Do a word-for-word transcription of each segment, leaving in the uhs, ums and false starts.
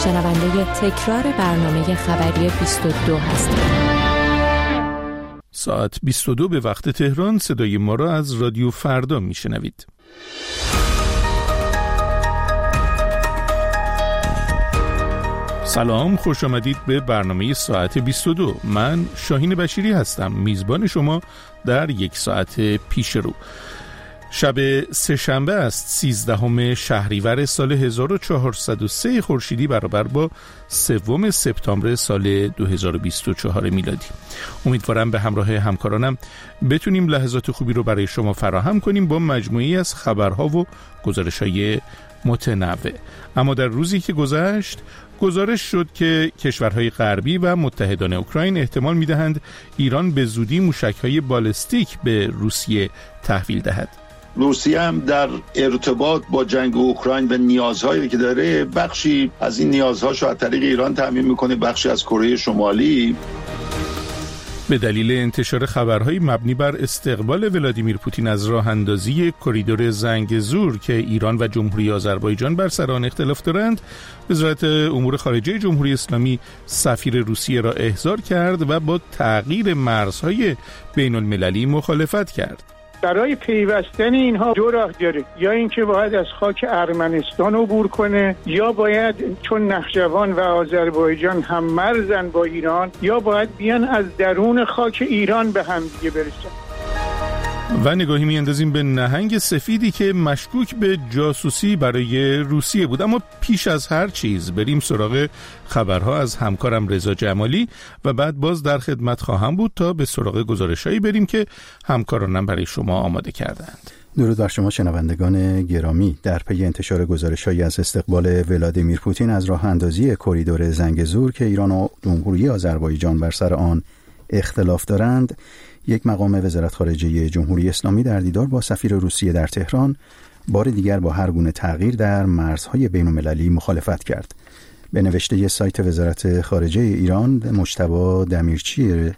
شنونده تکرار برنامه خبری بیست و دو هستید. ساعت بیست و دو به وقت تهران صدای ما را از رادیو فردا میشنوید. سلام، خوش آمدید به برنامه ساعت بیست و دو. من شاهین بشیری هستم، میزبان شما در یک ساعت پیش رو. شب سه‌شنبه است، سیزدهم شهریور سال هزار و چهارصد و سه خورشیدی برابر با سوم سپتامبر سال دو هزار و بیست و چهار میلادی. امیدوارم به همراه همکارانم بتونیم لحظات خوبی رو برای شما فراهم کنیم با مجموعی از خبرها و گزارش‌های متنوع. اما در روزی که گذشت گزارش شد که کشورهای غربی و متحدان اوکراین احتمال می‌دهند ایران به زودی موشک‌های بالستیک به روسیه تحویل دهد. روسیه هم در ارتباط با جنگ اوکراین و نیازهایی که داره بخشی از این نیازهاشو از طریق ایران تامین میکنه، بخشی از کره شمالی. به دلیل انتشار خبرهای مبنی بر استقبال ولادیمیر پوتین از راه اندازی کریدور زنگزور که ایران و جمهوری آذربایجان بر سر آن اختلاف دارند، وزارت امور خارجه جمهوری اسلامی سفیر روسیه را احضار کرد و با تغییر مرزهای بین المللی مخالفت کرد. برای پیوستن اینها دو راه داره، یا اینکه باید از خاک ارمنستان عبور کنه، یا باید چون نخجوان و آذربایجان هم مرزن با ایران، یا باید بیان از درون خاک ایران به هم دیگه برسن. و نگاهی میاندازیم به نهنگ سفیدی که مشکوک به جاسوسی برای روسیه بود. اما پیش از هر چیز بریم سراغ خبرها از همکارم رضا جمالی و بعد باز در خدمت خواهم بود تا به سراغ گزارشایی بریم که همکارانم برای شما آماده کردند. درود بر شما شنوندگان گرامی. در پی انتشار گزارش‌هایی از استقبال ولادیمیر پوتین از راه اندازی کریدور زنگزور که ایران و جمهوری آذربایجان بر سر آن اختلاف دارند، یک مقام وزارت خارجه جمهوری اسلامی در دیدار با سفیر روسیه در تهران بار دیگر با هر گونه تغییر در مرزهای بین‌المللی مخالفت کرد. به نوشته سایت وزارت خارجه ایران، مجتبی دمیرچی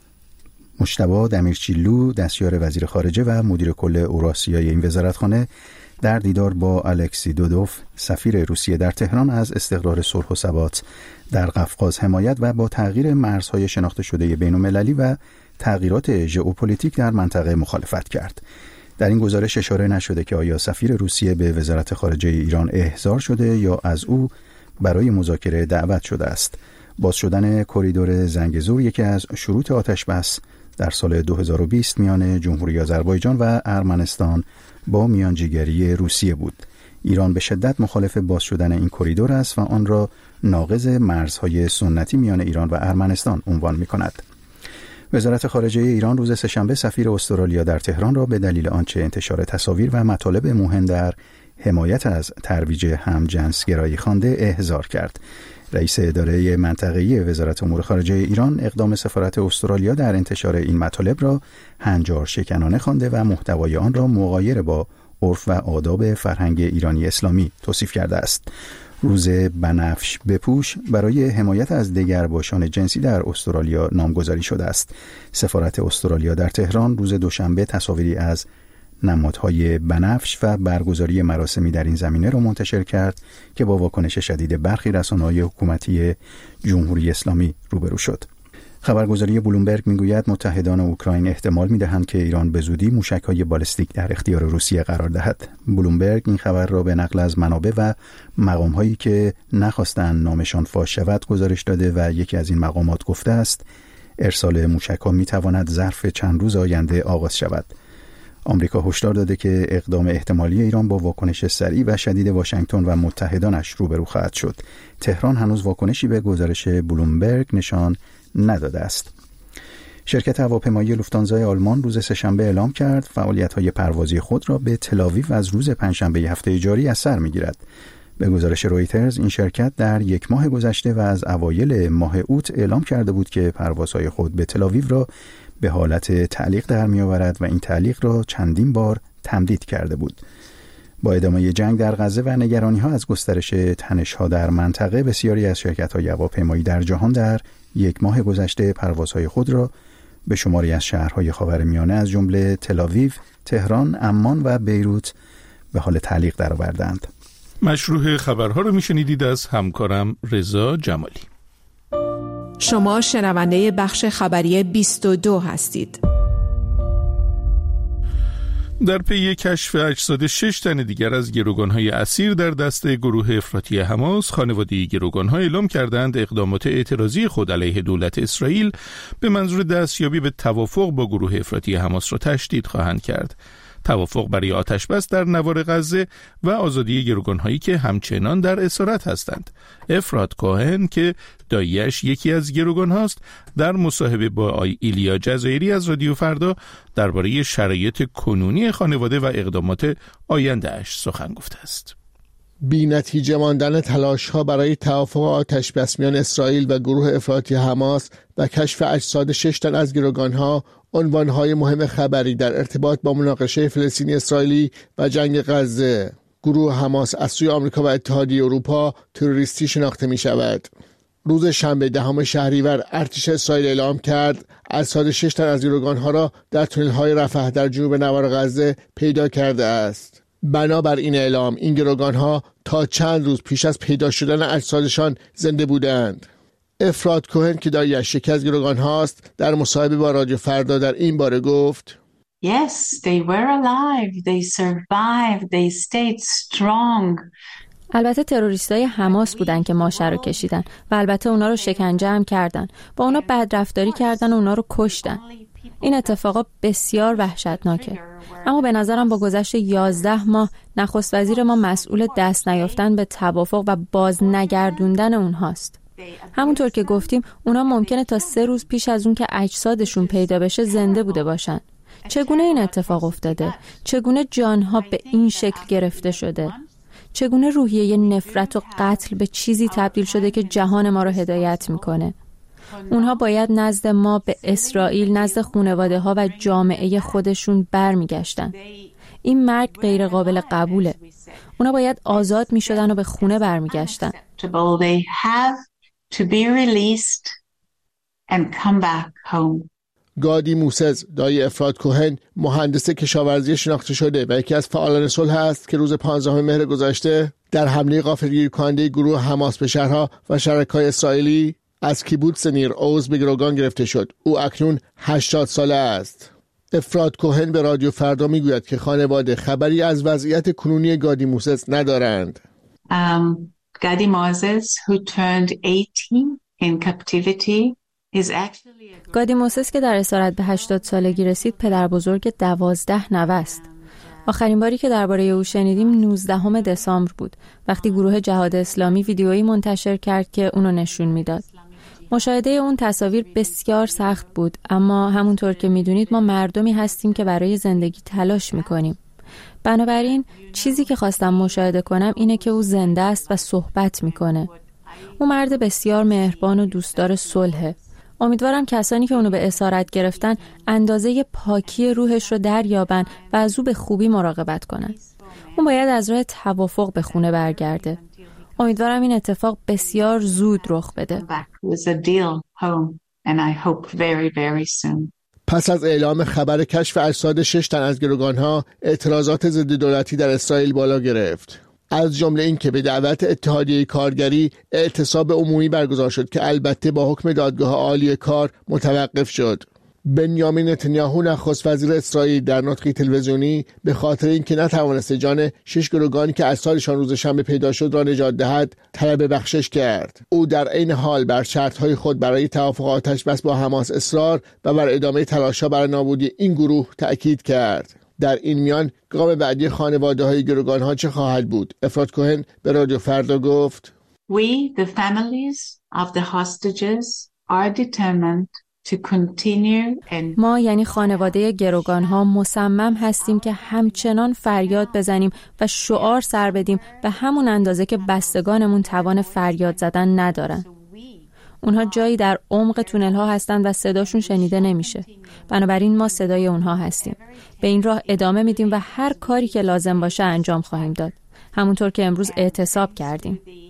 مجتبی دمیرچیلو، دستیار وزیر خارجه و مدیر کل اوراسیای این وزارتخانه، در دیدار با الکسی دودوف سفیر روسیه در تهران از استقرار صلح و ثبات در قفقاز حمایت و با تغییر مرزهای شناخته شده بین‌المللی و تغییرات ژئوپلیتیک در منطقه مخالفت کرد. در این گزارش اشاره نشده که آیا سفیر روسیه به وزارت خارجه ایران احضار شده یا از او برای مذاکره دعوت شده است. باز شدن کریدور زنگزور یکی از شروط آتش بس در سال دو هزار و بیست میان جمهوری آذربایجان و ارمنستان با میانجیگری روسیه بود. ایران به شدت مخالف باز شدن این کریدور است و آن را ناقض مرزهای سنتی میان ایران و ارمنستان عنوان می‌کند. وزارت خارجه ایران روز سه‌شنبه سفیر استرالیا در تهران را به دلیل آنچه انتشار تصاویر و مطالب موهن در حمایت از ترویج همجنسگرایی خوانده احضار کرد. رئیس اداره منطقه‌ای وزارت امور خارجه ایران اقدام سفارت استرالیا در انتشار این مطالب را هنجار شکنانه خوانده و محتوای آن را مغایر با عرف و آداب فرهنگ ایرانی اسلامی توصیف کرده است. روز بنفش بپوش برای حمایت از دگرباشان جنسی در استرالیا نامگذاری شده است. سفارت استرالیا در تهران روز دوشنبه تصاویری از نمادهای بنفش و برگزاری مراسمی در این زمینه را منتشر کرد که با واکنش شدید برخی رسانه‌های حکومتی جمهوری اسلامی روبرو شد. خبرگزاری بلومبرگ میگوید متحدان اوکراین احتمال میدهند که ایران به زودی موشک‌های بالستیک در اختیار روسیه قرار دهد. بلومبرگ این خبر را به نقل از منابع و مقام‌هایی که نخواستند نامشان فاش شود گزارش داده و یکی از این مقامات گفته است ارسال موشک‌ها میتواند ظرف چند روز آینده آغاز شود. آمریکا هشدار داده که اقدام احتمالی ایران با واکنش سریع و شدید واشنگتن و متحدانش روبرو خواهد شد. تهران هنوز واکنشی به گزارش بلومبرگ نشان نداده است. شرکت هواپیمایی لوفتانزا آلمان روز سه‌شنبه اعلام کرد فعالیت‌های پروازی خود را به تل‌آویو از روز پنجشنبه هفته جاری از سر می‌گیرد. به گزارش رویترز این شرکت در یک ماه گذشته و از اوایل ماه اوت اعلام کرده بود که پروازهای خود به تل‌آویو را به حالت تعلیق در می‌آورد و این تعلیق را چندین بار تمدید کرده بود. با ادامه جنگ در غزه و نگرانی‌ها از گسترش تنش‌ها در منطقه، بسیاری از شرکت‌های هواپیمایی در جهان در یک ماه گذشته پروازهای خود را به شماری از شهرهای خاورمیانه از جمله تل‌آویو، تهران، عمان و بیروت به حال تعلیق درآوردند. مشروع خبرها رو میشنیدید از همکارم رضا جمالی. شما شنونده بخش خبری بیست و دو هستید. در پی کشف اجساد شش تن دیگر از گروگان‌های اسیر در دست گروه افراطی حماس، خانواده گروگان‌ها اعلام کردند اقدامات اعتراضی خود علیه دولت اسرائیل به منظور دستیابی به توافق با گروه افراطی حماس را تشدید خواهند کرد. توافق برای آتش‌بس در نوار غزه و آزادی گروگان‌هایی که همچنان در اسارت هستند. افراد کوهن که دایش یکی از گروگان‌هاست، در مصاحبه با ایلیا جزایری از رادیو فردا درباره شرایط کنونی خانواده و اقدامات آینده‌اش سخن گفته است. بی نتیجه ماندن تلاش‌ها برای توافق آتش‌بس میان اسرائیل و گروه افراطی حماس و کشف اجساد شش تن از گروگان‌ها عنوان‌های مهم خبری در ارتباط با مناقشه فلسطینی اسرائیلی و جنگ غزه. گروه حماس از سوی آمریکا و اتحادیه اروپا تروریستی شناخته می‌شود. روز شنبه دهم شهریور ارتش اسرائیل اعلام کرد اجساد شش تن از گروگان‌ها را در تونل‌های رفح در جنوب نوار غزه پیدا کرده است. بنابر این اعلام این گروگان‌ها تا چند روز پیش از پیدا شدن اجسادشان زنده بودند. افراد کوهن که دایش یکی از گروگان هاست در مصاحبه با رادیو فردا در این باره گفت Yes, they were alive. They survived. They stayed strong. البته تروریستای حماس بودن که ماشه رو کشیدن و البته اونا رو شکنجه هم کردن. با اونا بدرفتاری کردن و اونا رو کشتن. این اتفاقا بسیار وحشتناکه. اما به نظرم با گذشت یازده ماه نخست وزیر ما مسئول دست نیافتن به توافق و باز نگردوندن اونهاست. همونطور که گفتیم اونا ممکنه تا سه روز پیش از اون که اجسادشون پیدا بشه زنده بوده باشن. چگونه این اتفاق افتاده؟ چگونه جانها به این شکل گرفته شده؟ چگونه روحیه نفرت و قتل به چیزی تبدیل شده که جهان ما رو هدایت میکنه؟ اونها باید نزد ما به اسرائیل، نزد خانواده ها و جامعه خودشون برمیگشتن. این مرگ غیر قابل قبوله. اونا باید آزاد میشدن و به خونه برمیگشتن. To be released and come back home. گادی موسز دایی افراد کوهن مهندس کشاورزی شناخته شده و یکی از فعالان صلح است که روز پانزدهم مهر گذشته در حمله غافلگیر کننده گروه حماس به شهرها و شرکای اسرائیلی از کیبوتس نیر اوز به گروگان گرفته شد. او اکنون هشتاد ساله است. افراد کوهن به رادیو فردا میگوید که خانواده خبری از وضعیت کنونی گادی موسز ندارند. Um... Gadi Moses, who turned eighteen in captivity, is actually گادی موسس که در اسارت به هشتاد سالگی رسید پدر بزرگ دوازده نوه است. آخرین باری که درباره او شنیدیم نوزدهم دسامبر بود وقتی گروه جهاد اسلامی ویدیویی منتشر کرد که اونو نشون میداد. مشاهده اون تصاویر بسیار سخت بود، اما همونطور که میدونید ما مردمی هستیم که برای زندگی تلاش میکنیم. بنابراین چیزی که خواستم مشاهده کنم اینه که او زنده است و صحبت میکنه. او مرد بسیار مهربان و دوستدار صلحه. امیدوارم کسانی که اونو به اسارت گرفتن اندازه پاکی روحش رو دریابن و از او به خوبی مراقبت کنن. اون باید از راه توافق به خونه برگرده. امیدوارم این اتفاق بسیار زود رخ بده. پس از اعلام خبر کشف اجساد شش تن از گروگان‌ها، اعتراضات ضد دولتی در اسرائیل بالا گرفت. از جمله این که به دعوت اتحادیه کارگری اعتصاب عمومی برگزار شد که البته با حکم دادگاه عالی کار متوقف شد. بنیامین نتانیاهو نخست وزیر اسرائیل در نطقی تلویزیونی به خاطر اینکه نتوانست جان شش گروگانی که اجسادشان روز شنبه پیدا شد را نجات دهد طلب بخشش کرد. او در عین حال بر شرط‌های خود برای توافق آتش‌بس با حماس اصرار و بر ادامه تلاش‌ها برای نابودی این گروه تأکید کرد. در این میان گام بعدی خانواده‌های گروگان‌ها چه خواهد بود؟ افراد کوهن به رادیو فردا گفت: We, the families of the hostages, are determined to continue and... ما یعنی خانواده گروگان‌ها مصمم هستیم که همچنان فریاد بزنیم و شعار سر بدیم به همون اندازه که بستگانمون توان فریاد زدن ندارن. اونها جایی در عمق تونل ها هستند و صداشون شنیده نمیشه. بنابراین ما صدای اونها هستیم. به این راه ادامه میدیم و هر کاری که لازم باشه انجام خواهیم داد. همونطور که امروز اعتصاب کردیم.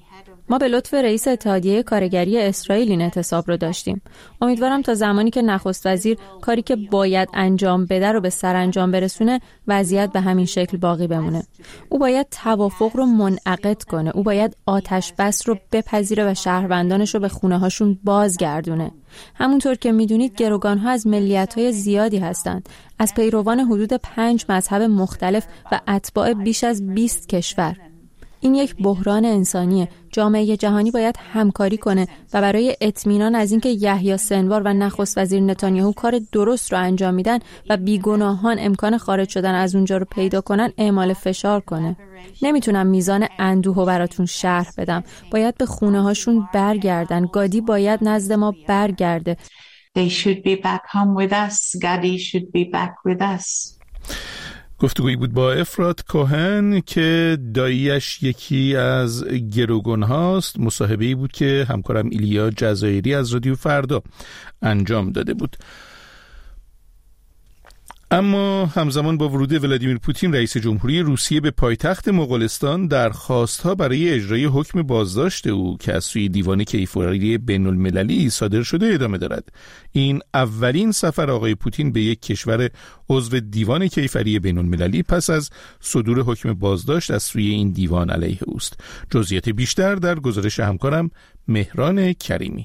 ما به لطف رئیس اتحادیه کارگری اسرائیل این اعتصاب رو داشتیم. امیدوارم تا زمانی که نخست وزیر کاری که باید انجام بده رو به سرانجام برسونه وضعیت به همین شکل باقی بمونه. او باید توافق رو منعقد کنه. او باید آتش بس رو بپذیره و شهروندانش رو به خونه هاشون بازگردونه. همونطور که میدونید گروگان‌ها از ملیت‌های زیادی هستند، از پیروان حدود پنج مذهب مختلف و اتباع بیش از بیست کشور. این یک بحران انسانیه. جامعه جهانی باید همکاری کنه و برای اطمینان از اینکه یحیی سنوار و نخست وزیر نتانیاهو کار درست رو انجام میدن و بیگناهان امکان خارج شدن از اونجا رو پیدا کنن اعمال فشار کنه. نمیتونم میزان اندوهو براتون شرح بدم. باید به خونه هاشون برگردن. گادی باید نزد ما برگرده. They should be back home with us. Gadi should be back with us. گفتگویی بود با افرات کوهن که داییش یکی از گروگان هاست. مصاحبه‌ای بود که همکارم ایلیا جزایری از رادیو فردا انجام داده بود. اما همزمان با ورود ولادیمیر پوتین رئیس جمهوری روسیه به پایتخت مغولستان، درخواست‌ها برای اجرای حکم بازداشت او که از سوی دیوان کیفری بین‌المللی صادر شده ادامه دارد. این اولین سفر آقای پوتین به یک کشور عضو دیوان کیفری بین‌المللی پس از صدور حکم بازداشت از سوی این دیوان علیه اوست. جزئیات بیشتر در گزارش همکارم مهران کریمی.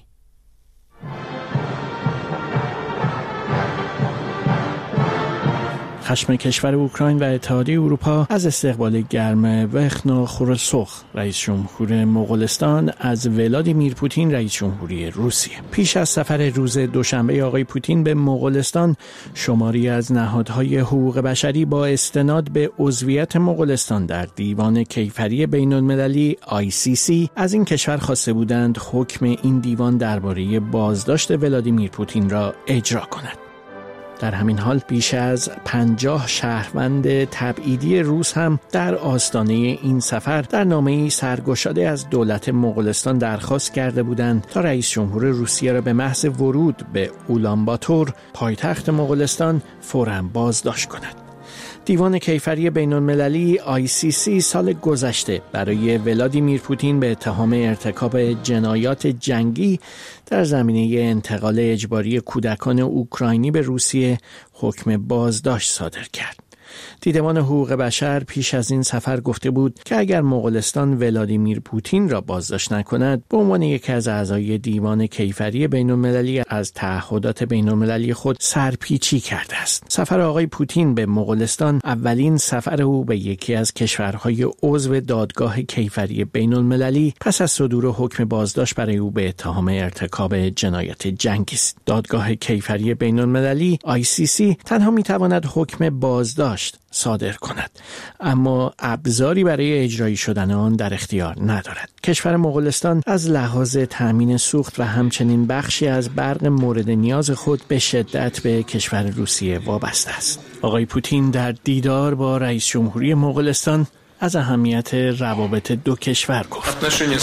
خشم کشور اوکراین و اتحادیه اروپا از استقبال گرم وخنا خورسوخ رئیس جمهور مغولستان از ولادیمیر پوتین رئیس جمهوری روسیه. پیش از سفر روز دوشنبه آقای پوتین به مغولستان، شماری از نهادهای حقوق بشری با استناد به عضویت مغولستان در دیوان کیفری بین‌المللی آی سی سی از این کشور خواسته بودند حکم این دیوان درباره بازداشت ولادیمیر پوتین را اجرا کند. در همین حال بیش از پنجاه شهروند تبعیدی روس هم در آستانه این سفر در نامه‌ای سرگشاده از دولت مغولستان درخواست کرده بودند تا رئیس جمهور روسیه را به محض ورود به اولانباتور پایتخت مغولستان فوراً بازداشت کند. دیوان کیفری بین‌المللی آی سی سی سال گذشته برای ولادیمیر پوتین به اتهام ارتکاب جنایات جنگی در زمینه انتقال اجباری کودکان اوکراینی به روسیه حکم بازداشت صادر کرد. دیدبان حقوق بشر پیش از این سفر گفته بود که اگر مغولستان ولادیمیر پوتین را بازداشت نکند، به عنوان یکی از اعضای دیوان کیفری بین‌المللی از تعهدات بین‌المللی خود سرپیچی کرده است. سفر آقای پوتین به مغولستان اولین سفر او به یکی از کشورهای عضو دادگاه کیفری بین‌المللی پس از صدور حکم بازداشت برای او به اتهام ارتکاب جنایت جنگی است. دادگاه کیفری بین‌المللی آی سی سی تنها می‌تواند حکم بازداشت صادر کند، اما ابزاری برای اجرایی شدن آن در اختیار ندارد. کشور مغولستان از لحاظ تامین سوخت و همچنین بخشی از برق مورد نیاز خود به شدت به کشور روسیه وابسته است. آقای پوتین در دیدار با رئیس جمهوری مغولستان از اهمیت روابط دو کشور گفت.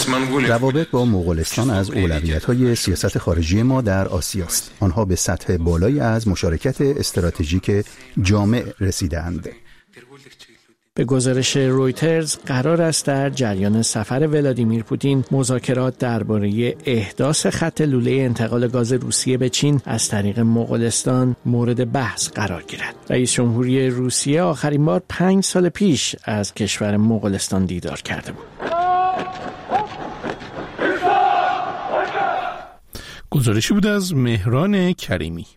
روابط با مغولستان از اولویت‌های سیاست خارجی ما در آسیا است. آنها به سطح بالایی از مشارکت استراتژیک جامع رسیدند. به گزارش رویترز قرار است در جریان سفر ولادیمیر پوتین مذاکرات درباره احداث خط لوله انتقال گاز روسیه به چین از طریق مغولستان مورد بحث قرار گیرد. رئیس جمهوری روسیه آخرین بار پنج سال پیش از کشور مغولستان دیدار کرده بود. گزارشی بود از مهران کریمی.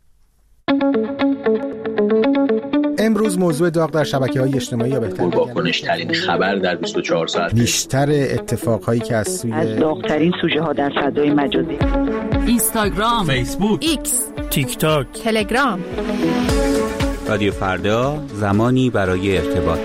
امروز موضوع داغ در شبکه‌های اجتماعی یا بهتر واکنش ترین خبر در بیست و چهار ساعت، بیشتر اتفاقهایی که از سوی از داغ‌ترین سوژه ها در فضای مجازی، اینستاگرام، فیسبوک، ایکس، تیک تاک، تلگرام. رادیو فردا، زمانی برای ارتباط.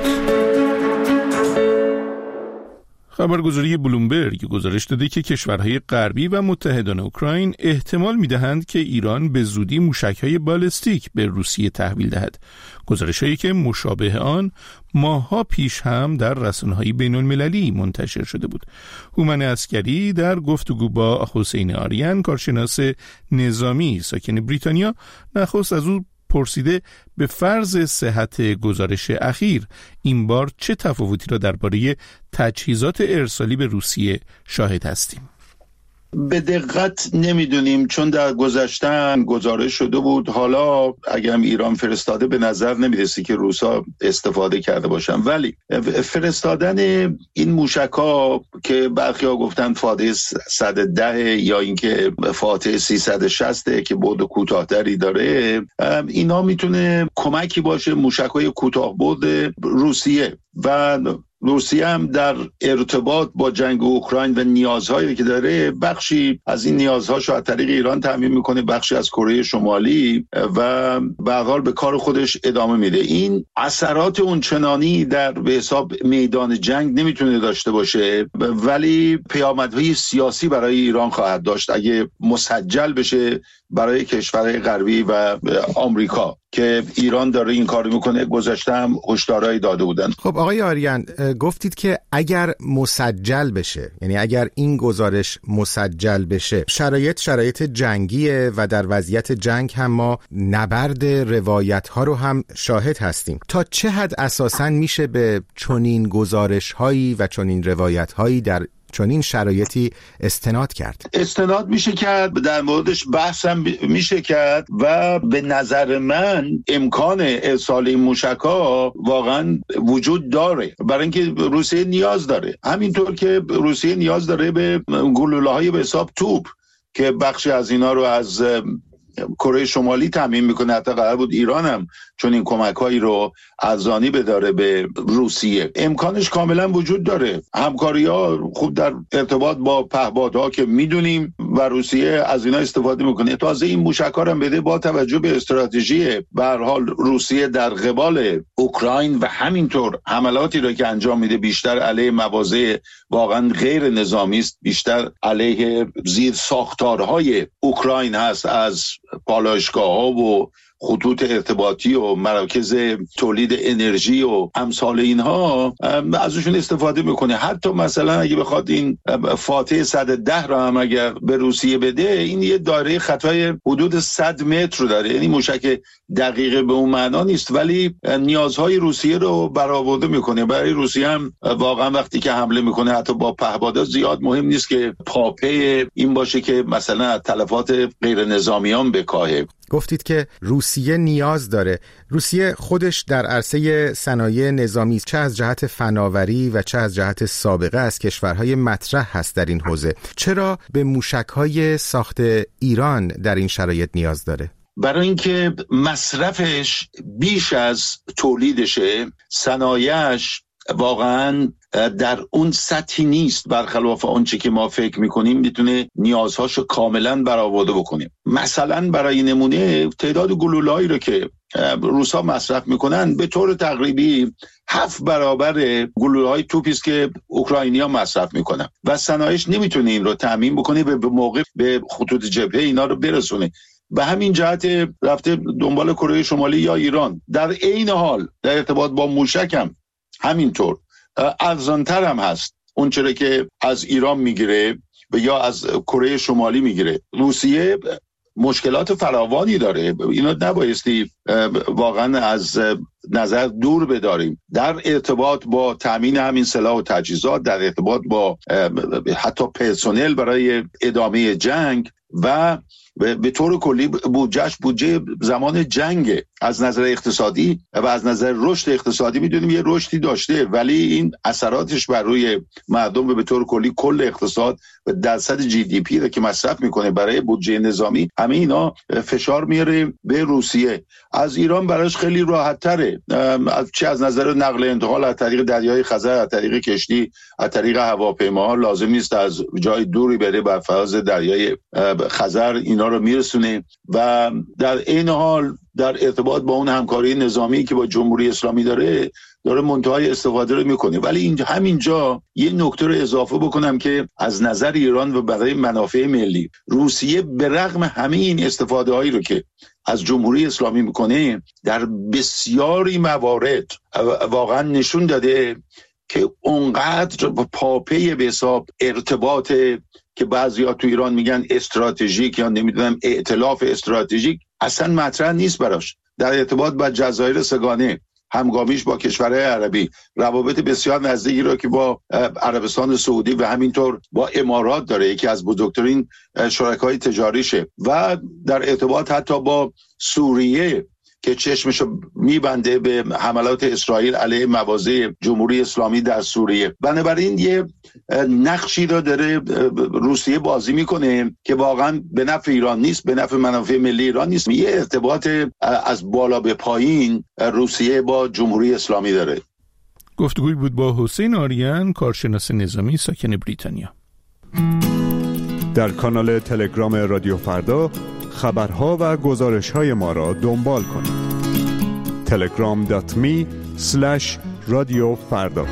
خبرگزاری بلومبرگ گزارش داده که کشورهای غربی و متحدان اوکراین احتمال می‌دهند که ایران به زودی موشک‌های بالستیک به روسیه تحویل دهد. گزارش‌هایی که مشابه آن ماه‌ها پیش هم در رسانه‌های بین‌المللی منتشر شده بود. هومن عسکری در گفتگو با حسین آریان، کارشناس نظامی ساکن بریتانیا، نخست از او پرسیده به فرض صحت گزارش اخیر این بار چه تفاوتی را درباره تجهیزات ارسالی به روسیه شاهد هستیم؟ به دقت نمیدونیم، چون در گذشتن گزارش شده بود. حالا اگه هم ایران فرستاده به نظر نمیرسی که روسا استفاده کرده باشن، ولی فرستادن این موشک‌ها که برخی ها گفتن فاتح صد و ده یا اینکه فاتح سیصد و شصت که بعد کوتاه‌تری داره، اینا میتونه کمکی باشه موشک‌های کوتاه بعد روسیه. و روسیه هم در ارتباط با جنگ اوکراین و نیازهایی که داره، بخشی از این نیازهاشو از طریق ایران تامین میکنه، بخشی از کره شمالی، و به هر حال به کار خودش ادامه میده. این اثرات اونچنانی در به حساب میدان جنگ نمیتونه داشته باشه، ولی پیامدهای سیاسی برای ایران خواهد داشت اگه مسجل بشه برای کشورهای غربی و آمریکا که ایران داره این کارو میکنه. گذشته هم هشدارهایی داده بودن. خب آقای آریان، گفتید که اگر مسجل بشه، یعنی اگر این گزارش مسجل بشه، شرایط شرایط جنگیه و در وضعیت جنگ هم ما نبرد روایت ها رو هم شاهد هستیم. تا چه حد اساساً میشه به چنین گزارش هایی و چنین روایت هایی در چنین شرایطی استناد کرد؟ استناد میشه کرد، در موردش بحث هم میشه کرد و به نظر من امکان ارسال این موشک‌ها واقعا وجود داره، برای اینکه روسیه نیاز داره، همینطور که روسیه نیاز داره به گلوله‌های به حساب توپ که بخشی از اینا رو از کره شمالی تامین میکنه. حتی قرار بود ایران هم چون این کمک‌هایی رو ارزانی بداره به روسیه. امکانش کاملا وجود داره. همکاری‌ها خوب در ارتباط با پهپادها که میدونیم و روسیه از اینا استفاده میکنه. تازه این موشک‌ها هم بده با توجه به استراتژی به هر حال روسیه در قبال اوکراین و همینطور حملاتی رو که انجام میده بیشتر علیه مواضع واقعا غیر نظامی است، بیشتر علیه زیر ساختارهای اوکراین هست، از پالایشگاه‌ها و خطوط ارتباطی و مراکز تولید انرژی و امثال اینها، ازشون استفاده میکنه. حتی مثلا اگه بخواد این فاتح صد و ده را هم اگر به روسیه بده، این یه دایره خطای حدود صد متر رو داره، یعنی موشک دقیقه به اون معنا نیست، ولی نیازهای روسیه رو برآورده میکنه. برای روسیه هم واقعا وقتی که حمله میکنه حتی با پهپادها زیاد مهم نیست که پاپه این باشه که مثلا تلفات غیر نظامیان بکاهه. گفتید که روسیه نیاز داره. روسیه خودش در عرصه صنایع نظامی چه از جهت فناوری و چه از جهت سابقه از کشورهای مطرح هست در این حوزه. چرا به موشک‌های ساخت ایران در این شرایط نیاز داره؟ برای اینکه مصرفش بیش از تولیدشه، صنایعش واقعاً در اون سطحی نیست برخلاف آنچه که ما فکر میکنیم میتونه نیازهاشو کاملا برآورده بکنیم. مثلا برای نمونه تعداد گلوله‌ای رو که روسا مصرف میکنن به طور تقریبی هفت برابر گلوله‌های توپی است که اوکراینی‌ها مصرف میکنن و صنایعش نمیتونه این رو تامین بکنه به موقع به خطوط جبهه اینا رو برسونه. به همین جهت رفته دنبال کره شمالی یا ایران. در عین حال در ارتباط با موشک هم همینطور ارزانتر هم هست اون چرا که از ایران میگیره و یا از کره شمالی میگیره. روسیه مشکلات فراوانی داره، اینا نبایستی واقعا از نظر دور بداریم در ارتباط با تامین همین سلاح و تجهیزات، در ارتباط با حتی پرسنل برای ادامه جنگ و به طور کلی بودجهش بودجه زمان جنگ. از نظر اقتصادی و از نظر رشد اقتصادی میدونیم یه رشدی داشته، ولی این اثراتش بر روی مردم و به طور کلی کل اقتصاد و درصد جی دی پی رو که مصرف میکنه برای بودجه نظامی، همه اینا فشار میاره به روسیه. از ایران براش خیلی راحت تره، چه از نظر نقل انتقال از طریق دریای خزر، از طریق کشتی، از طریق هواپیماها، لازم نیست از جای دوری بره بر فراز دریای خزر اینا رو میرسونه. و در این حال در ارتباط با اون همکاری نظامی که با جمهوری اسلامی داره داره منتهای استفاده رو میکنه. ولی اینجا همینجا یه نکته رو اضافه بکنم که از نظر ایران و برای منافع ملی، روسیه به رغم همه این استفاده هایی رو که از جمهوری اسلامی میکنه در بسیاری موارد واقعا نشون داده که اونقدر پاپه به حساب ارتباط که بعضیا تو ایران میگن استراتژیک یا نمیدونم ائتلاف استراتژیک اصلا مطرح نیست براش. در ارتباط با جزایر سگانه، همگامیش با کشورهای عربی، روابط بسیار نزدیکی را که با عربستان سعودی و همینطور با امارات داره، یکی از بزرگترین شرکای تجاریشه، و در ارتباط حتی با سوریه که چشمشو میبنده به حملات اسرائیل علیه مواضع جمهوری اسلامی در سوریه. بنابراین یه نقشی رو داره روسیه بازی میکنه که واقعا به نفع ایران نیست، به نفع منافع ملی ایران نیست. یه ارتباط از بالا به پایین روسیه با جمهوری اسلامی داره. گفتگوی بود با حسین آریان، کارشناس نظامی ساکن بریتانیا. در کانال تلگرام رادیو فردا خبرها و گزارش‌های ما را دنبال کنید. تلگرام دات می اسلش رادیو فردا.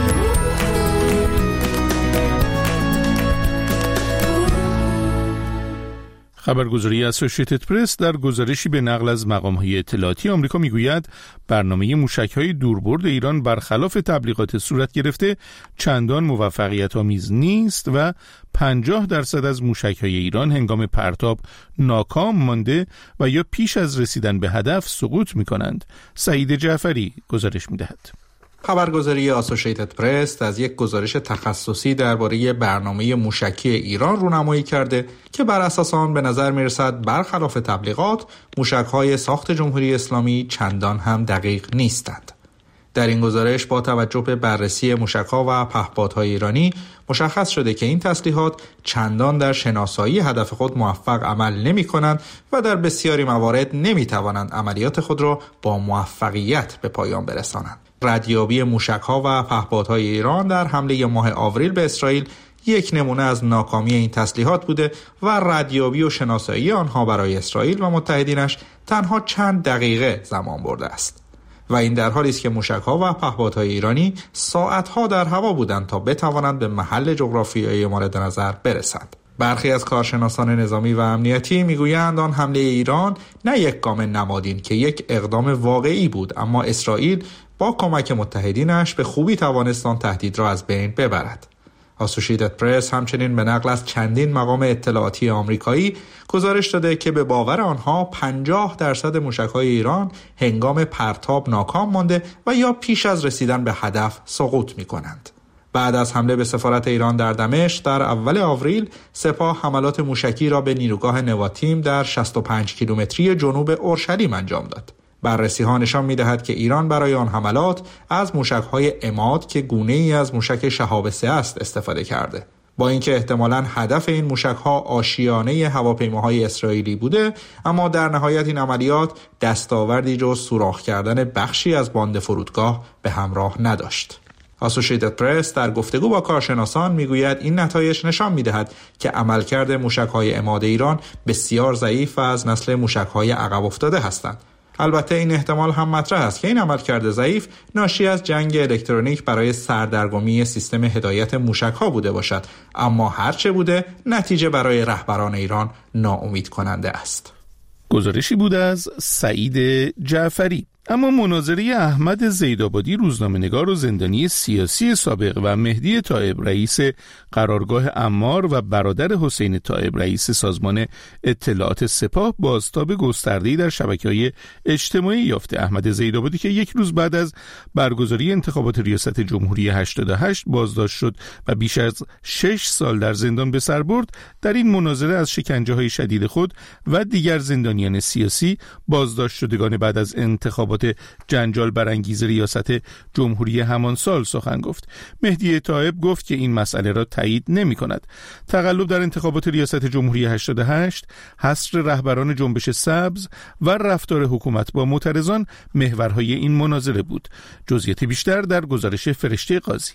خبرگزاری اسوسییتد پرس در گزارشی به نقل از مقام‌های اطلاعاتی آمریکا میگوید برنامه موشک‌های دوربرد ایران برخلاف تبلیغات صورت گرفته چندان موفقیت‌آمیز نیست و پنجاه درصد از موشک‌های ایران هنگام پرتاب ناکام مانده و یا پیش از رسیدن به هدف سقوط می‌کنند. سعید جعفری گزارش می‌دهد. خبرگزاری اسوسییتد پرس از یک گزارش تخصصی درباره برنامه موشکی ایران رونمایی کرده که بر اساس آن به نظر میرسد برخلاف تبلیغات موشک‌های ساخت جمهوری اسلامی چندان هم دقیق نیستند. در این گزارش با توجه به بررسی موشک‌ها و پهپادهای ایرانی مشخص شده که این تسلیحات چندان در شناسایی هدف خود موفق عمل نمی‌کنند و در بسیاری موارد نمی‌توانند عملیات خود را با موفقیت به پایان برسانند. ردیابی موشک‌ها و پهپادهای ایران در حمله ماه آوریل به اسرائیل یک نمونه از ناکامی این تسلیحات بوده و ردیابی و شناسایی آنها برای اسرائیل و متحدینش تنها چند دقیقه زمان برده است و این در حالی است که موشک‌ها و پهپادهای ایرانی ساعت‌ها در هوا بودند تا بتوانند به محل جغرافیایی مورد نظر برسند. برخی از کارشناسان نظامی و امنیتی میگویند آن حمله ایران نه یک گام نمادین که یک اقدام واقعی بود، اما اسرائیل با کمک متحدینش به خوبی توانست آن تهدید را از بین ببرد. اسوسییتد پرس همچنین به نقل از چندین مقام اطلاعاتی آمریکایی گزارش داده که به باور آنها پنجاه درصد موشک‌های ایران هنگام پرتاب ناکام مانده و یا پیش از رسیدن به هدف سقوط می‌کنند. بعد از حمله به سفارت ایران در دمشق در اول آوریل، سپاه حملات موشکی را به نیروگاه نواتیم در شصت و پنج کیلومتری جنوب اورشلیم انجام داد. بررسی ها نشان می‌دهد که ایران برای آن حملات از موشک‌های عماد که گونه‌ای از موشک شهاب سه است استفاده کرده. با اینکه احتمالاً هدف این موشک‌ها آشیانه هواپیماهای اسرائیلی بوده، اما در نهایت این عملیات دستاوردی جز سوراخ کردن بخشی از باند فرودگاه به همراه نداشت. اسوسییتد پرس در گفتگو با کارشناسان میگوید این نتایج نشان می‌دهد که عملکرد موشک‌های عماد ایران بسیار ضعیف و از نسل موشک‌های عقب افتاده هستند. البته این احتمال هم مطرح است که این عملکرد ضعیف ناشی از جنگ الکترونیک برای سردرگمی سیستم هدایت موشک‌ها بوده باشد، اما هرچه بوده نتیجه برای رهبران ایران ناامید کننده است. گزارشی بود از سعید جعفری. اما مناظره احمد زیدآبادی، روزنامه‌نگار و زندانی سیاسی سابق، و مهدی طایب، رئیس قرارگاه عمار و برادر حسین طایب، رئیس سازمان اطلاعات سپاه، بازتاب گسترده‌ای در شبکه‌های اجتماعی یافته. احمد زیدآبادی که یک روز بعد از برگزاری انتخابات ریاست جمهوری هشتاد و هشت بازداشت شد و بیش از شش سال در زندان به سر برد، در این مناظره از شکنجه‌های شدید خود و دیگر زندانیان سیاسی بازداشت شدگان بعد از انتخابات جنجال برانگیز ریاست جمهوری همان سال سخن گفت. مهدی طایب گفت که این مسئله را تایید نمی کند. تقلب در انتخابات ریاست جمهوری هشتاد و هشت، حصر رهبران جنبش سبز و رفتار حکومت با معترضان محورهای این مناظره بود. جزئیات بیشتر در گزارش فرشته قاضی.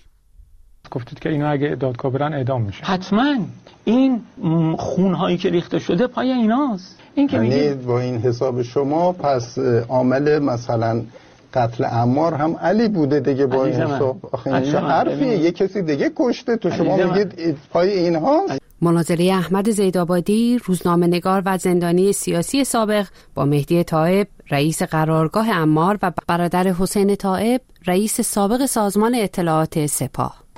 گفتید که اینا اگه دادگاه برن اعدام میشن. حتما این خونهایی که ریخته شده پای ایناست. این که یعنی با این حساب شما پس عامل مثلا قتل عمار هم علی بوده دیگه با این حساب. آخه این حرفیه، یه کسی دیگه کشته تو شما میگید پای اینهاست. مناظره احمد زیدآبادی، روزنامه‌نگار و زندانی سیاسی سابق، با مهدی طایب، رئیس قرارگاه عمار و برادر حسین طایب، رئیس سابق سازمان اطلاعات سپاه.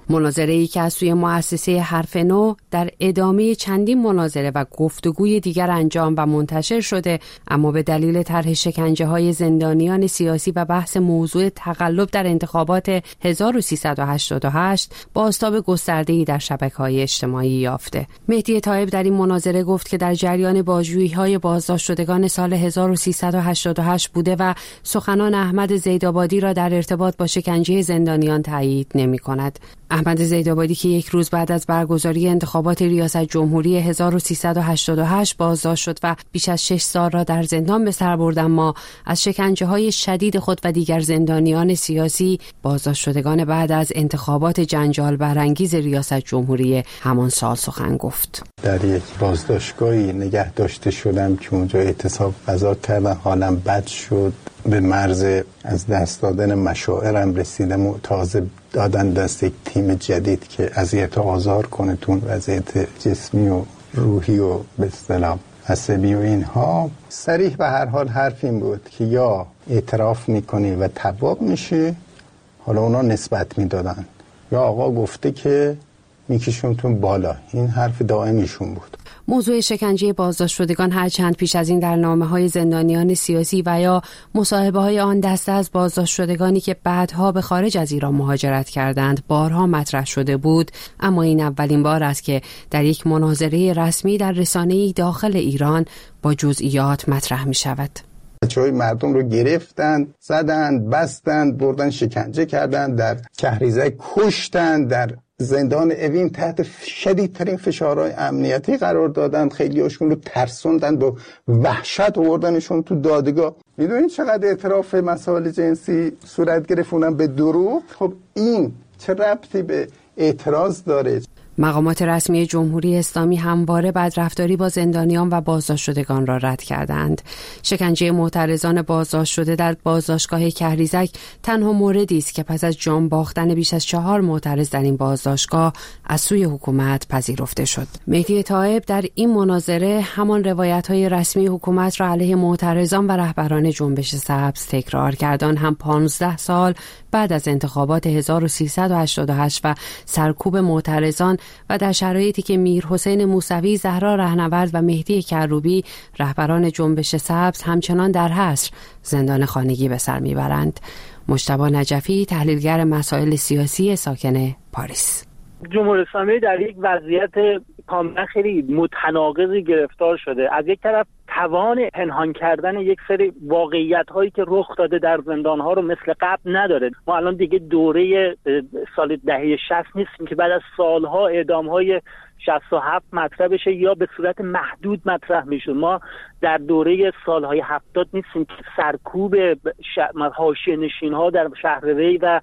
مناظره‌ای که از سوی مؤسسه حرف نو در ادامه چندین مناظره و گفتگوی دیگر انجام و منتشر شده، اما به دلیل طرح شکنجه‌های زندانیان سیاسی و بحث موضوع تقلب در انتخابات هزار و سیصد و هشتاد و هشت بازتاب گسترده‌ای در شبکه‌های اجتماعی یافته. مهدی طایب در این مناظره گفت که در جریان بازجویی‌های بازداشت شدگان سال هزار و سیصد و هشتاد و هشت بوده و سخنان احمد زیدآبادی را در ارتباط با شکنجه زندانیان تایید نمی‌کند. احمد زیدآبادی که یک روز بعد از برگزاری انتخابات ریاست جمهوری هزار و سیصد و هشتاد و هشت بازداشت شد و بیش از شش سال را در زندان به سر برد، اما از شکنجه‌های شدید خود و دیگر زندانیان سیاسی بازداشت شدگان بعد از انتخابات جنجال برانگیز ریاست جمهوری همان سال سخن گفت. در یک بازداشتگاهی نگه داشته شدم که اونجا اعتصاب قضا کردن، حالم بد شد، به مرز از دست دادن مشاعرم رسیدم و تازه دادن دست یک تیم جدید که اذیت و آزار کنه تون وضعیت جسمی و روحی و به اصطلاح عصبی و اینها. صریح به هر حال حرف این بود که یا اعتراف میکنی و تواب میشی، حالا اونا نسبت میدادن، یا آقا گفته که میکشونتون بالا. این حرف دائمیشون بود. موضوع شکنجه بازداشت شدگان هرچند پیش از این در نامه‌های زندانیان سیاسی و یا مصاحبه‌های آن دسته از بازداشت شدگانی که بعدها به خارج از ایران مهاجرت کردند بارها مطرح شده بود، اما این اولین بار است که در یک مناظره رسمی در رسانه‌ای داخل ایران با جزئیات مطرح می‌شود. بچه‌های مردم رو گرفتن، زدن، بستن، بردن شکنجه کردن، در کهریزک کشتن، در زندان اوین تحت شدیدترین فشارهای امنیتی قرار دادن، خیلی هاشون رو ترسوندن، با وحشت آوردنشون تو دادگاه. میدونید چقدر اعتراف مسائل جنسی صورت گرفت اونم به دروغ؟ خب این چه ربطی به اعتراض داره؟ مقامات رسمی جمهوری اسلامی همواره بدرفتاری با زندانیان و بازداشت شدگان را رد کردند. شکنجه معترضان بازداشت شده در بازداشتگاه کهریزک تنها موردی است که پس از جان باختن بیش از چهار معترض در این بازداشتگاه از سوی حکومت پذیرفته شد. مهدی طایب در این مناظره همان روایت‌های رسمی حکومت را علیه معترضان و رهبران جنبش سبز تکرار کرد، آن هم پانزده سال بعد از انتخابات هزار و سیصد و هشتاد و هشت و سرکوب معترضان و در شرایطی که میرحسین موسوی، زهرا رهنورد و مهدی کروبی رهبران جنبش سبز همچنان در حصر زندان خانگی به سر میبرند. مجتبی نجفی، تحلیلگر مسائل سیاسی ساکن پاریس. جمهوری اسلامی در یک وضعیت کاملا خیلی متناقضی گرفتار شده. از یک طرف توان پنهان کردن یک سری واقعیت هایی که رخ داده در زندان ها رو مثل قبل نداره. ما الان دیگه دوره سال دهه شصت نیستیم که بعد از سالها اعدام های شصت و هفت مطرح بشه یا به صورت محدود مطرح میشه. ما در دوره سالهای هفتاد نیستیم که سرکوب حاشیه نشین ها در شهر ری و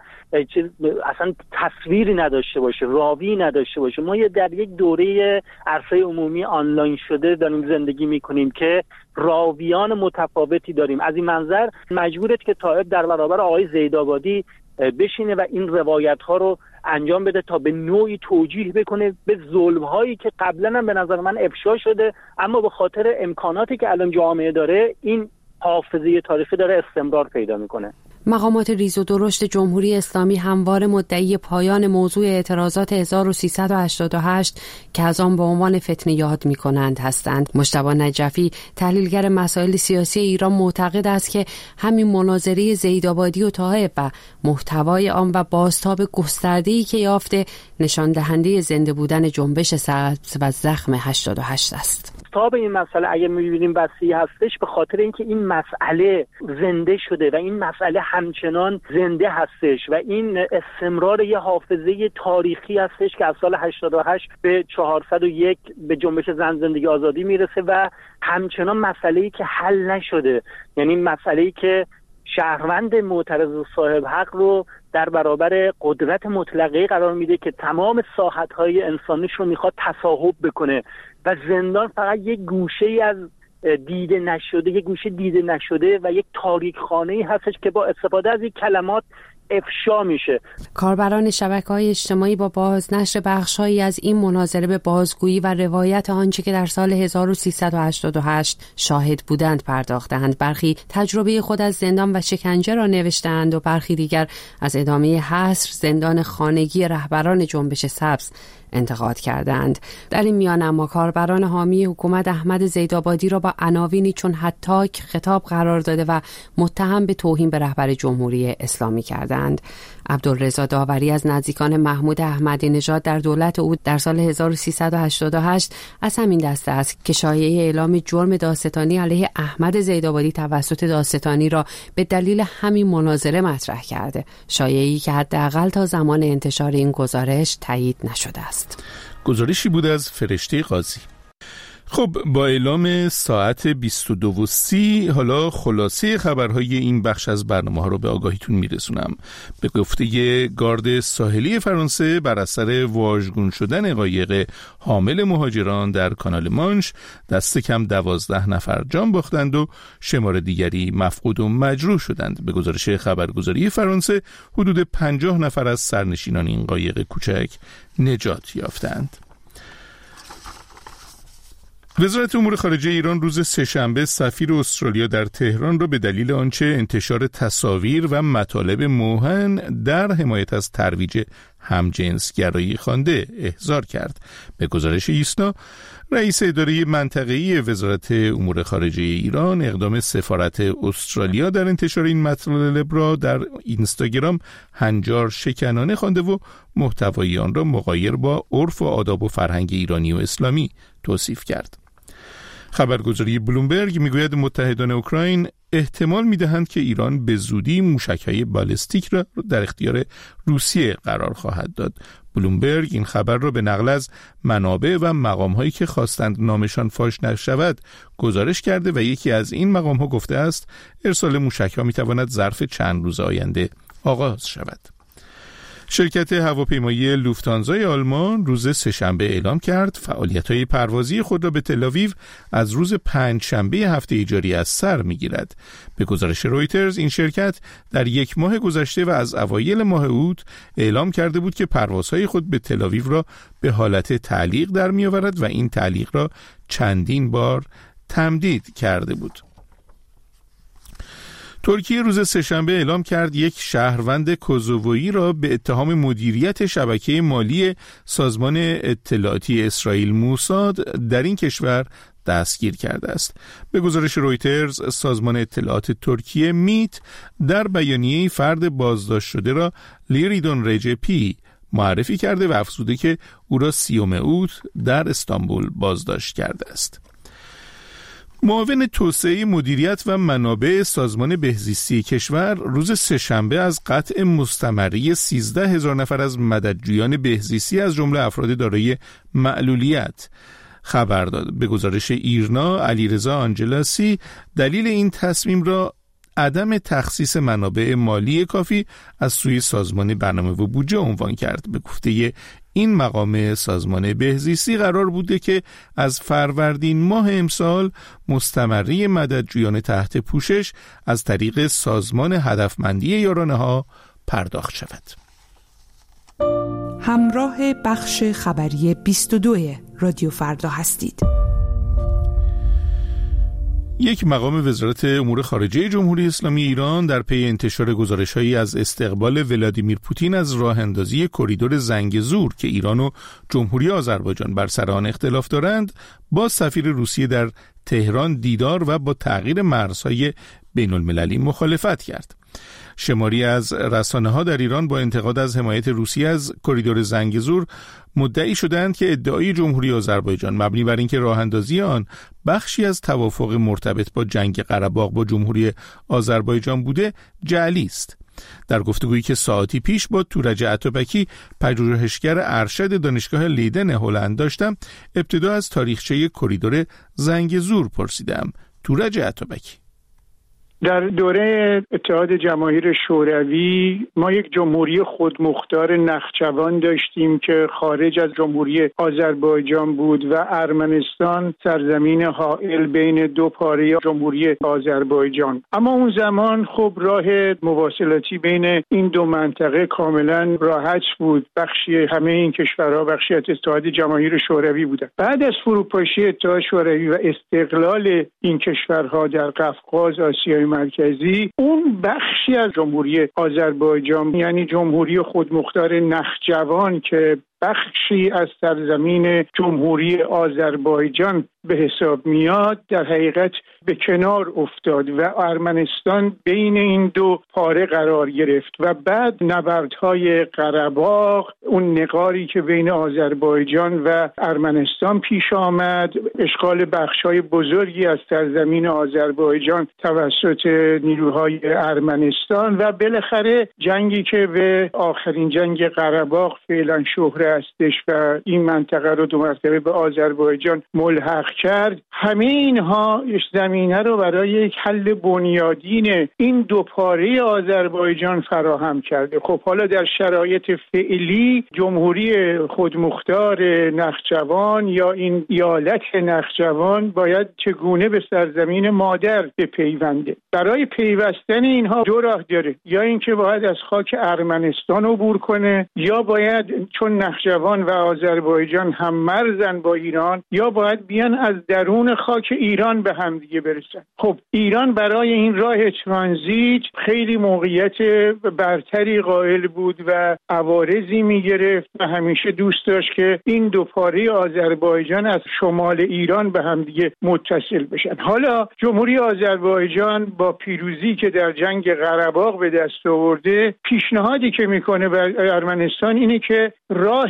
اصلا تصویری نداشته باشه، راوی نداشته باشه. ما در یک دوره عرصه عمومی آنلاین شده داریم زندگی میکنیم که راویان متفاوتی داریم. از این منظر مجبورید که طایب در برابر آقای زیدآبادی بشینه و این روایت ها رو انجام بده تا به نوعی توجیه بکنه به ظلم هایی که قبلا هم به نظر من افشا شده، اما به خاطر امکاناتی که الان جامعه داره این حافظه تاریخی داره استمرار پیدا میکنه. مقامات ریز و درشت جمهوری اسلامی همواره مدعی پایان موضوع اعتراضات هزار و سیصد و هشتاد و هشت که از آن به عنوان فتنه یاد می‌کنند هستند. مجتبی نجفی، تحلیلگر مسائل سیاسی ایران، معتقد است که همین مناظره زیدآبادی و طایب و محتوای آن و بازتاب گسترده‌ای که یافته نشان دهنده زنده بودن جنبش سبز و زخم هشتاد و هشت است. تاب این مسئله اگه می‌بینیم وسیع هستش به خاطر اینکه این مسئله زنده شده و این مسئله همچنان زنده هستش و این استمرار یه حافظه تاریخی هستش که از سال هشتاد و هشت به چهارصد و یک به جنبش زن زندگی آزادی میرسه و همچنان مسئله‌ای که حل نشده، یعنی مسئله‌ای که شهروند معترض و صاحب حق رو در برابر قدرت مطلقه قرار میده که تمام ساحت‌های انسانیش رو میخواد تصاحب بکنه و زندان فقط یک گوشه‌ای از دیده نشده، یک گوشه دیده نشده و یک تاریک خانه‌ای هستش که با استفاده از یک کلمات افشا میشه. کاربران شبکه‌های اجتماعی با بازنشر بخش‌هایی از این مناظره به بازگویی و روایت آنچه که در سال هزار و سیصد و هشتاد و هشت شاهد بودند پرداختند. برخی تجربه خود از زندان و شکنجه را نوشتند و برخی دیگر از ادامه حصر زندان خانگی رهبران جنبش سبز انتقاد کردند. در این میان اما کاربران حامی حکومت احمد زیدآبادی را با عناوینی چون هتاک خطاب قرار داده و متهم به توهین به رهبر جمهوری اسلامی کردند. عبدالرضا داوری از نزدیکان محمود احمدی نژاد در دولت او در سال هزار و سیصد و هشتاد و هشت از همین دسته است که شایعه اعلام جرم دادستانی علیه احمد زیدآبادی توسط دادستانی را به دلیل همین مناظره مطرح کرده. شایعه‌ای که حداقل تا زمان انتشار این گزارش تایید نشده است. گزارشی بود از فرشته قاضی. خب با اعلام ساعت بیست و دو و سی حالا خلاصه خبرهای این بخش از برنامه ها رو به آگاهیتون میرسونم. به گفته گارد ساحلی فرانسه بر اثر واژگون شدن قایق حامل مهاجران در کانال مانش دست کم دوازده نفر جان باختند و شمار دیگری مفقود و مجروح شدند. به گزارش خبرگزاری فرانسه حدود پنجاه نفر از سرنشینان این قایق کوچک نجات یافتند. وزارت امور خارجه ایران روز سه‌شنبه سفیر استرالیا در تهران را به دلیل آنچه انتشار تصاویر و مطالب موهن در حمایت از ترویج همجنسگرایی خوانده احضار کرد. به گزارش ایسنا، رئیس اداره منطقه‌ای وزارت امور خارجه ایران اقدام سفارت استرالیا در انتشار این مطالب را در اینستاگرام هنجار شکنانه خوانده و محتوای آن را مغایر با عرف و آداب و فرهنگ ایرانی و اسلامی توصیف کرد. خبرگزاری بلومبرگ میگوید متحدان اوکراین احتمال میدهند که ایران به زودی موشک‌های بالستیک را در اختیار روسیه قرار خواهد داد. بلومبرگ این خبر را به نقل از منابع و مقام‌هایی که خواستند نامشان فاش نشود گزارش کرده و یکی از این مقام‌ها گفته است ارسال موشک‌ها میتواند ظرف چند روز آینده آغاز شود. شرکت هواپیمایی لوفتانزای آلمان روز سه‌شنبه اعلام کرد فعالیت‌های پروازی خود را به تل‌آویو از روز پنجشنبه هفته جاری از سر می‌گیرد. به گزارش رویترز این شرکت در یک ماه گذشته و از اوایل ماه اوت اعلام کرده بود که پروازهای خود به تل‌آویو را به حالت تعلیق در می‌آورد و این تعلیق را چندین بار تمدید کرده بود. ترکیه روز سه‌شنبه اعلام کرد یک شهروند کوزوویی را به اتهام مدیریت شبکه مالی سازمان اطلاعاتی اسرائیل موساد در این کشور دستگیر کرده است. به گزارش رویترز سازمان اطلاعات ترکیه میت در بیانیه فرد بازداشت شده را لیریدون رجپی معرفی کرده و افزوده که او را سیوم اوت در استانبول بازداشت کرده است. معاون توسعه مدیریت و منابع سازمان بهزیستی کشور روز سه‌شنبه از قطع مستمری سیزده هزار نفر از مددجویان بهزیستی از جمله افراد دارای معلولیت خبر داد. به گزارش ایرنا، علیرضا آنجلاسی دلیل این تصمیم را عدم تخصیص منابع مالی کافی از سوی سازمان برنامه و بودجه عنوان کرد. به گفته این مقام سازمان بهزیستی قرار بوده که از فروردین ماه امسال مستمری مددجویان تحت پوشش از طریق سازمان هدفمندی یارانه ها پرداخت شود. همراه بخش خبری بیست و دو رادیو فردا هستید. یک مقام وزارت امور خارجه جمهوری اسلامی ایران در پی انتشار گزارش‌هایی از استقبال ولادیمیر پوتین از راه اندازی کریدور زنگزور که ایران و جمهوری آذربایجان بر سر آن اختلاف دارند، با سفیر روسیه در تهران دیدار و با تغییر مرزهای بین المللی مخالفت کرد. شماری از رسانه‌ها در ایران با انتقاد از حمایت روسیه از کریدور زنگزور مدعی شدند که ادعای جمهوری آذربایجان مبنی بر اینکه راه اندازی آن بخشی از توافق مرتبط با جنگ قره‌باغ با جمهوری آذربایجان بوده جعلی است. در گفتگویی که ساعتی پیش با تورج اتابکی پژوهشگر ارشد دانشگاه لیدن هلند داشتم، ابتدا از تاریخچه کریدور زنگزور پرسیدم. تورج اتابکی: در دوره اتحاد جماهیر شوروی ما یک جمهوری خودمختار نخجوان داشتیم که خارج از جمهوری آذربایجان بود و ارمنستان سرزمین حائل بین دو پاره جمهوری آذربایجان. اما اون زمان خب راه مواصلاتی بین این دو منطقه کاملا راحت بود. بخشی همه این کشورها بخشی از اتحاد جماهیر شوروی بودند. بعد از فروپاشی اتحاد شوروی و استقلال این کشورها در قفقاز، آسیای مرکزی، اون بخشی از جمهوری آذربایجان یعنی جمهوری خودمختار نخجوان که بخشی از سرزمین جمهوری آذربایجان به حساب میاد در حقیقت به کنار افتاد و ارمنستان بین این دو پاره قرار گرفت و بعد نبردهای قره‌باغ، اون نقاری که بین آذربایجان و ارمنستان پیش آمد، اشغال بخشای بزرگی از سرزمین آذربایجان توسط نیروهای ارمنستان و بالاخره جنگی که به آخرین جنگ قره‌باغ فعلا شهره هستش و این منطقه رو دو مرتبه به آذربایجان ملحق کرد. همه اینها زمینه رو برای یک حل بنیادین این دو پاره آذربایجان فراهم کرده. خب حالا در شرایط فعلی جمهوری خودمختار نخجوان یا این ایالت نخجوان باید چگونه به سرزمین مادر بپیونده. برای پیوستن اینها دو راه داره، یا اینکه باید از خاک ارمنستان عبور کنه، یا باید چون نخجوان و آذربایجان هم مرزن با ایران، یا باید بیان از درون خاک ایران به هم دیگه برسن. خب ایران برای این راه ترانزیت خیلی موقعیت برتری قائل بود و عوارضی میگرفت و همیشه دوست داشت که این دو پاره آذربایجان از شمال ایران به هم دیگه متصل بشن. حالا جمهوری آذربایجان با پیروزی که در جنگ قره‌باغ به دست آورده، پیشنهادی که میکنه به ارمنستان اینه که راه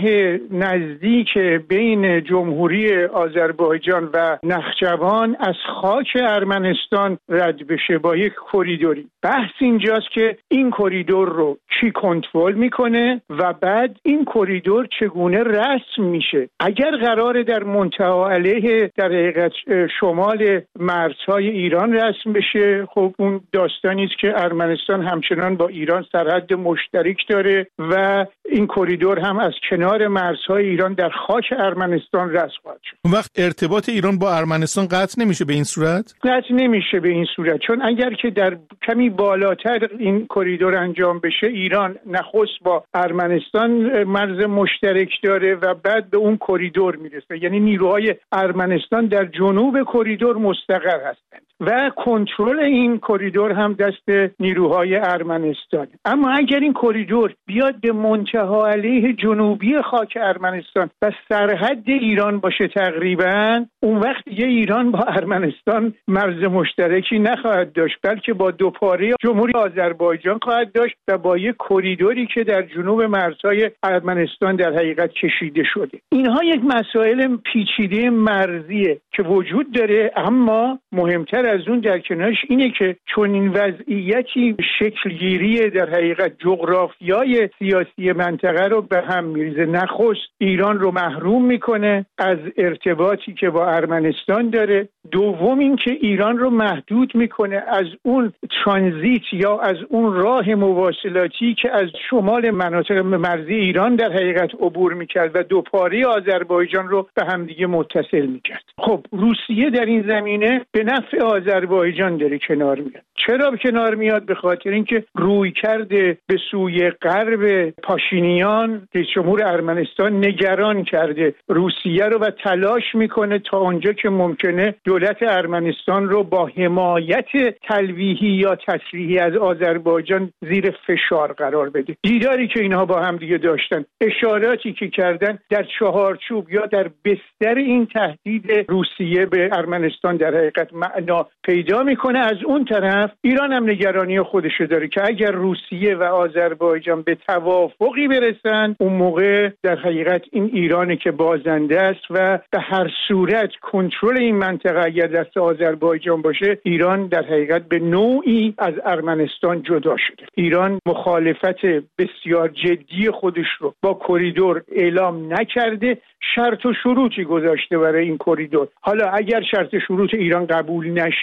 نزدیک بین جمهوری آذربایجان و نخجوان از خاک ارمنستان رد بشه با یک کریدوری. بحث اینجاست که این کریدور رو کی کنترل میکنه و بعد این کریدور چگونه رسم میشه. اگر قراره در منتهی علیه در حقیقت شمال مرزهای ایران رسم بشه، خب اون داستانی است که ارمنستان همچنان با ایران سرحد مشترک داره و این کریدور هم از کنار مرزهای ایران در خاک ارمنستان رسم خواهد شد. اون وقت ارتباط ایران با ارمنستان قطع نمیشه به این صورت؟ قطع نمیشه به این صورت، چون اگر که در کمی بالاتر این کریدور انجام بشه، ایران نخست با ارمنستان مرز مشترک داره و بعد به اون کریدور میرسه، یعنی نیروهای ارمنستان در جنوب کریدور مستقر هستند و کنترل این کریدور هم دست نیروهای ارمنستان. اما اگر این کریدور بیاد به منتهی علیه جنوبی خاک ارمنستان و سرحد ایران باشه تقریبا، اون وقت دیگه ایران با ارمنستان مرز مشترکی نخواهد داشت، بلکه با دو پاره جمهوری آذربایجان خواهد داشت و با یک کریدوری که در جنوب مرزهای ارمنستان در حقیقت کشیده شده. اینها یک مسائل پیچیده مرزیه که وجود داره، اما مهمتر از اون در کنارش اینه که چون این وضعیتی شکلگیری در حقیقت جغرافیای سیاسی منطقه رو به هم میریزه. نخست ایران رو محروم میکنه از ارتباطی که با ارمنستان داره، دوم این که ایران رو محدود میکنه از اون ترانزیت یا از اون راه مواصلاتی که از شمال مناطق مرزی ایران در حقیقت عبور میکرد و دو پاره آذربایجان رو به هم دیگه متصل میکرد. خب روسیه در این زمینه به نفع آذربایجان داره کنار میاد. چرا به کنار میاد؟ به خاطر اینکه روی کرده به سوی غرب پاشینیان رئیس جمهور ارمنستان نگران کرده روسیه رو و تلاش میکنه تا اونجا که ممکنه دولت ارمنستان رو با حمایت تلویحی یا تسلیحی از آذربایجان زیر فشار قرار بده. دیداری که اینها با هم دیگه داشتن، اشاراتی که کردن در چهارچوب یا در بستر این تهدید روسیه به ارمنستان در حقیقت معنا پیدا میکنه. از اون طرف ایران هم نگرانی خودشو داره که اگر روسیه و آذربایجان به توافقی برسن، اون موقع در حقیقت این ایرانی که بازنده است و به هر صورت کنترل این منطقه اگر دست آذربایجان باشه، ایران در حقیقت به نوعی از ارمنستان جدا شده. ایران مخالفت بسیار جدی خودش رو با کریدور اعلام نکرده، شرط و شروطی گذاشته برای این کریدور. حالا اگر شرط شروط ایران قبول نشه،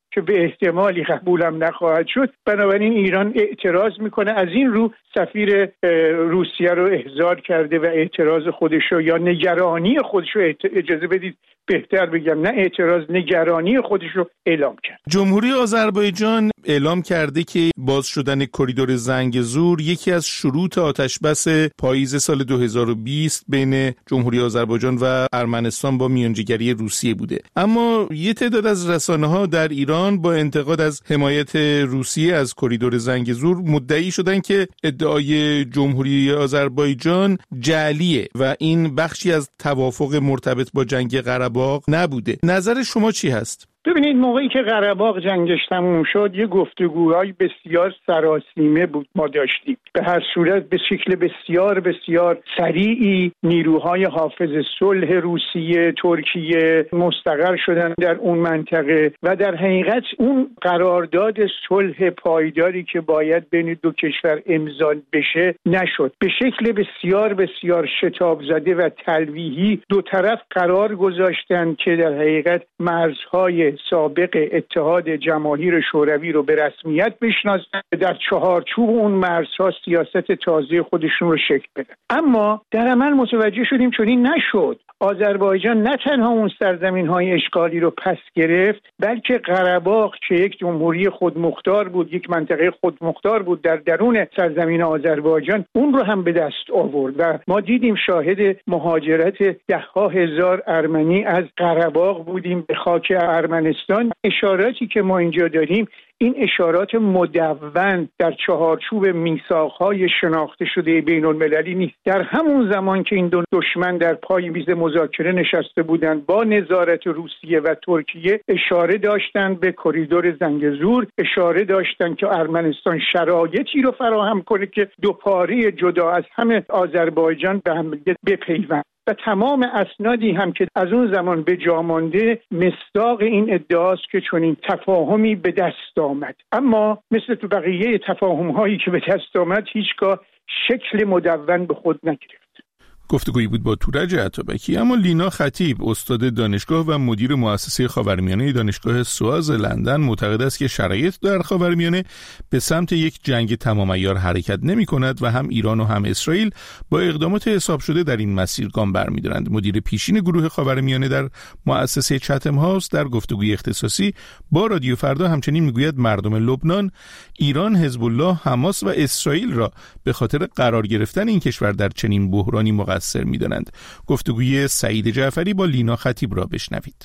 که به احتمالی قبولم نخواهد شد. بنابراین ایران اعتراض میکنه. از این رو سفیر روسیه رو احضار کرده و اعتراض خودش رو یا نگرانی خودش رو، اجازه بدید بهتر بگم نه اعتراض، نگرانی خودش رو اعلام کرد. جمهوری آذربایجان اعلام کرده که باز شدن کریدور زنگزور یکی از شروط آتشبس پاییز سال دو هزار و بیست بین جمهوری آذربایجان و ارمنستان با میانجیگری روسیه بوده. اما یه تعداد از رسانه‌ها در ایران با انتقاد از حمایت روسیه از کریدور زنگزور مدعی شدن که ادعای جمهوری آذربایجان جعلیه و این بخشی از توافق مرتبط با جنگ قره‌باغ نبوده. نظر شما چی هست؟ ببینید، موقعی که قره‌باغ جنگش تموم شد یه گفتگوهای بسیار سراسیمه بود ما داشتیم. به هر صورت به شکل بسیار بسیار سریعی نیروهای حافظ صلح روسیه، ترکیه مستقر شدن در اون منطقه و در حقیقت اون قرارداد صلح پایداری که باید بین دو کشور امضا بشه نشد. به شکل بسیار بسیار شتاب زده و تلویحی دو طرف قرار گذاشتن که در حقیقت مرزهای سابق اتحاد جماهیر شوروی رو به رسمیت بشناسن، در چهارچوب اون مرزها سیاست تازه خودشون رو شکل بدن. اما در عمل متوجه شدیم چون این نشد. آذربایجان نه تنها اون سرزمین‌های اشغالی رو پس گرفت، بلکه قره‌باغ که یک جمهوری خودمختار بود، یک منطقه خودمختار بود در درون سرزمین آذربایجان، اون رو هم به دست آورد و ما دیدیم شاهد مهاجرت ده‌ها هزار ارمنی از قره‌باغ بودیم به خاک ارمنستان. اشاراتی که ما اینجا داریم این اشارات مدون در چهارچوب میثاق‌های شناخته شده بین‌المللی نیست. در همون زمان که این دو دشمن در پای میز مذاکره نشسته بودند با نظارت روسیه و ترکیه، اشاره داشتند به کریدور زنگزور، اشاره داشتند که ارمنستان شرایطی رو فراهم کنه که دو پاره جدا از همه آذربایجان به هم بپیوند. و تمام اسنادی هم که از اون زمان به جا مانده مصداق این ادعاست که چنین تفاهمی به دست آمد. اما مثل تو بقیه تفاهم هایی که به دست آمد هیچگاه شکل مدون به خود نگرفت. گفتگویی بود با تورج عطابکی. اما لینا خطیب، استاد دانشگاه و مدیر مؤسسه خاورمیانه دانشگاه سواز لندن، معتقد است که شرایط در خاورمیانه به سمت یک جنگ تمام عیار حرکت نمی کند و هم ایران و هم اسرائیل با اقدامات حساب شده در این مسیر گام برمی‌دارند. مدیر پیشین گروه خاورمیانه در مؤسسه چتم هاوس در گفتگوی اختصاصی با رادیو فردا همچنین میگوید مردم لبنان، ایران، حزب الله، حماس و اسرائیل را به خاطر قرار گرفتن این کشور در چنین بحرانی مقصر می‌دانند. گفتگوی سعید جعفری با لینا خطیب را بشنوید.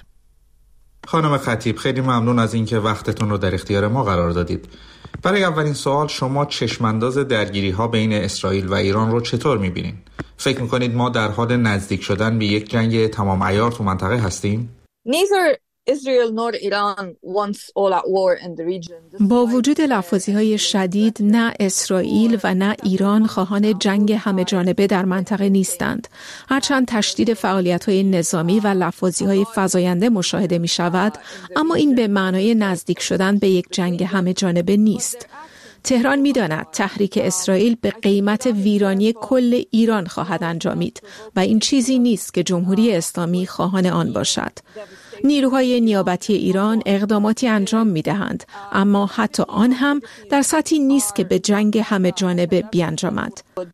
خانم خطیب، خیلی ممنون از اینکه وقتتون رو در اختیار ما قرار دادید. برای اولین سوال، شما چشمانداز درگیری‌ها بین اسرائیل و ایران رو چطور می‌بینید؟ فکر می‌کنید ما در حال نزدیک شدن به یک جنگ تمام عیار تو منطقه هستیم؟ Neither Israel nor Iran wants all out war in the region. با وجود لفاظی‌های شدید، نه اسرائیل و نه ایران خواهان جنگ همه جانبه در منطقه نیستند. هرچند تشدید فعالیت‌های نظامی و لفاظی‌های فزاینده مشاهده می‌شود، اما این به معنای نزدیک شدن به یک جنگ همه جانبه نیست. تهران می‌داند تحریک اسرائیل به قیمت ویرانی کل ایران خواهد انجامید و این چیزی نیست که جمهوری اسلامی خواهان آن باشد. نیروهای نیابتی ایران اقداماتی انجام می‌دهند، اما حتی آن هم در سطحی نیست که به جنگ همه جانبه بیانجامد.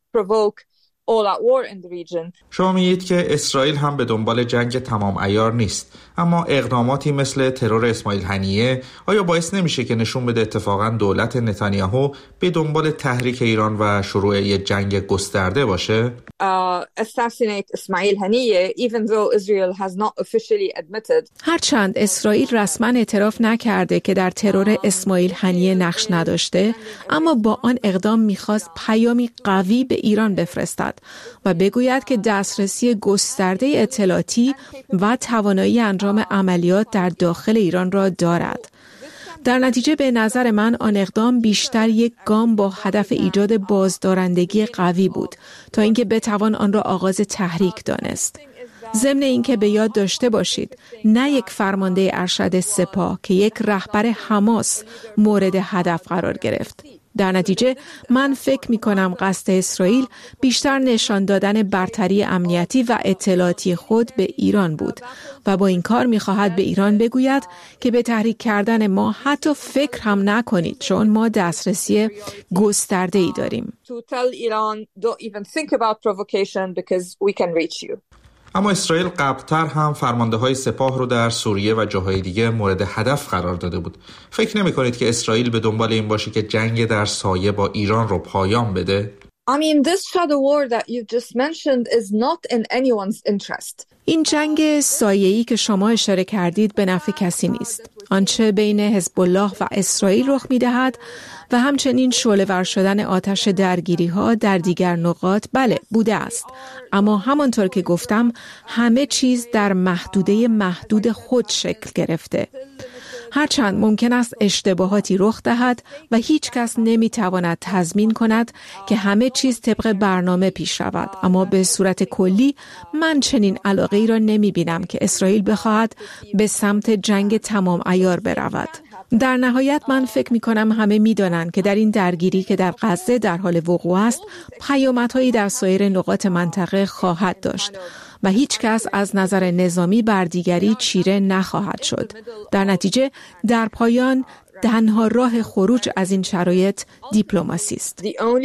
شما میگید که اسرائیل هم به دنبال جنگ تمام عیار نیست، اما اقداماتی مثل ترور اسماعیل هنیه آیا باعث نمیشه که نشون بده اتفاقا دولت نتانیاهو به دنبال تحریک ایران و شروع یک جنگ گسترده باشه؟ هرچند اسرائیل رسما اعتراف نکرده که در ترور اسماعیل هنیه نقش نداشته، اما با آن اقدام میخواست پیامی قوی به ایران بفرستد و بگوید که دسترسی گسترده اطلاعاتی و توانایی انجام عملیات در داخل ایران را دارد. در نتیجه به نظر من آن اقدام بیشتر یک گام با هدف ایجاد بازدارندگی قوی بود تا اینکه بتوان آن را آغاز تحریک دانست. ضمن اینکه به یاد داشته باشید نه یک فرمانده ارشد سپاه که یک رهبر حماس مورد هدف قرار گرفت. در نتیجه من فکر می کنم قصد اسرائیل بیشتر نشان دادن برتری امنیتی و اطلاعاتی خود به ایران بود و با این کار می خواهد به ایران بگوید که به تحریک کردن ما حتی فکر هم نکنید چون ما دسترسی گسترده ای داریم. اما اسرائیل قبلتر هم فرمانده‌های سپاه رو در سوریه و جاهای دیگه مورد هدف قرار داده بود. فکر نمی کنید که اسرائیل به دنبال این باشه که جنگ در سایه با ایران رو پایان بده؟ I mean, this shadow war that you just mentioned is not in anyone's interest. این جنگ سایه‌ای که شما اشاره کردید به نفع کسی نیست. آنچه بین حزب الله و اسرائیل رخ می‌دهد و همچنین شعله‌ور شدن آتش درگیری‌ها در دیگر نقاط بله بوده است. اما همانطور که گفتم همه چیز در محدوده محدود خود شکل گرفته. هرچند ممکن است اشتباهاتی رخ دهد و هیچ کس نمیتواند تضمین کند که همه چیز طبق برنامه پیش رود، اما به صورت کلی من چنین علاقه ای را نمی بینم که اسرائیل بخواهد به سمت جنگ تمام عیار برود. در نهایت من فکر می کنم همه می دانند که در این درگیری که در غزه در حال وقوع است پیامدهایی در سایر نقاط منطقه خواهد داشت و هیچ کس از نظر نظامی بر دیگری چیره نخواهد شد. در نتیجه در پایان تنها راه خروج از این شرایط دیپلماسی است.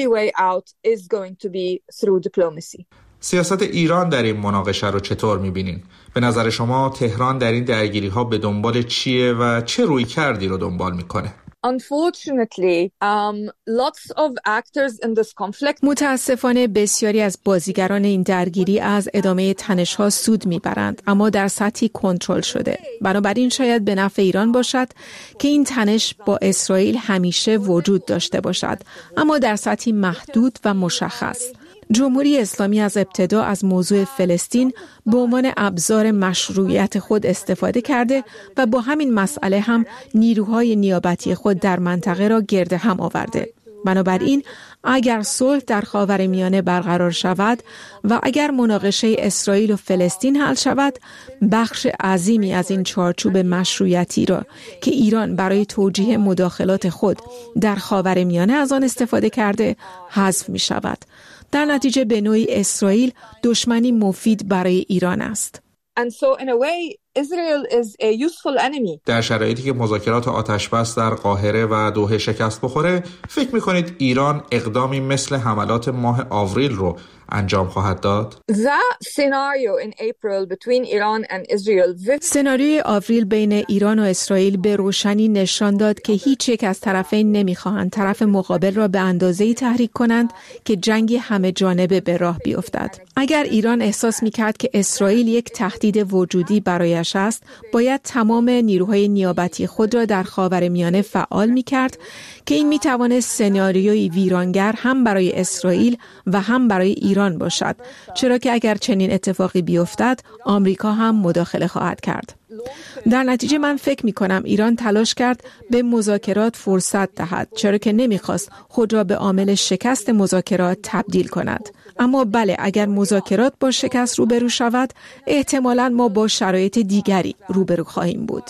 سیاست ایران در این مناقشه رو چطور می‌بینین؟ به نظر شما تهران در این درگیری‌ها به دنبال چیه و چه رویکردی رو دنبال می‌کنه؟ Unfortunately, um, lots of actors in this conflict. متاسفانه بسیاری از بازیگران این درگیری از ادامه تنش‌ها سود می‌برند، اما در سطحی کنترل شده. بنابراین شاید به نفع ایران باشد که این تنش با اسرائیل همیشه وجود داشته باشد، اما در سطحی محدود و مشخص. جمهوری اسلامی از ابتدا از موضوع فلسطین به عنوان ابزار مشروعیت خود استفاده کرده و با همین مسئله هم نیروهای نیابتی خود در منطقه را گرد هم آورده. بنابراین اگر صلح در خاورمیانه برقرار شود و اگر مناقشه اسرائیل و فلسطین حل شود، بخش عظیمی از این چارچوب مشروعیتی را که ایران برای توجیه مداخلات خود در خاورمیانه از آن استفاده کرده حذف می شود. در نتیجه به نوعی اسرائیل دشمنی مفید برای ایران است. And so in a way Israel is a useful enemy. در شرایطی که مذاکرات آتشبس در قاهره و دوحه شکست بخوره، فکر می‌کنید ایران اقدامی مثل حملات ماه آوریل رو انجام خواهد داد؟ That scenario in April between Iran and Israel. سناریوی آوریل بین ایران و اسرائیل به روشنی نشان داد که هیچ یک از طرفین نمی‌خواهند طرف مقابل را به اندازه‌ای تحریک کنند که جنگی همه جانبه به راه بیفتد. اگر ایران احساس می‌کرد که اسرائیل یک تهدید وجودی برایش است، باید تمام نیروهای نیابتی خود را در خاورمیانه فعال می‌کرد که این می‌تواند سناریوی ویرانگر هم برای اسرائیل و هم برای ایران باشد، چرا که اگر چنین اتفاقی بیفتد آمریکا هم مداخله خواهد کرد. در نتیجه من فکر می کنم ایران تلاش کرد به مذاکرات فرصت دهد، چرا که نمیخواست خود را به عامل شکست مذاکرات تبدیل کند. اما بله، اگر مذاکرات با شکست روبرو شود، احتمالاً ما با شرایط دیگری روبرو خواهیم بود.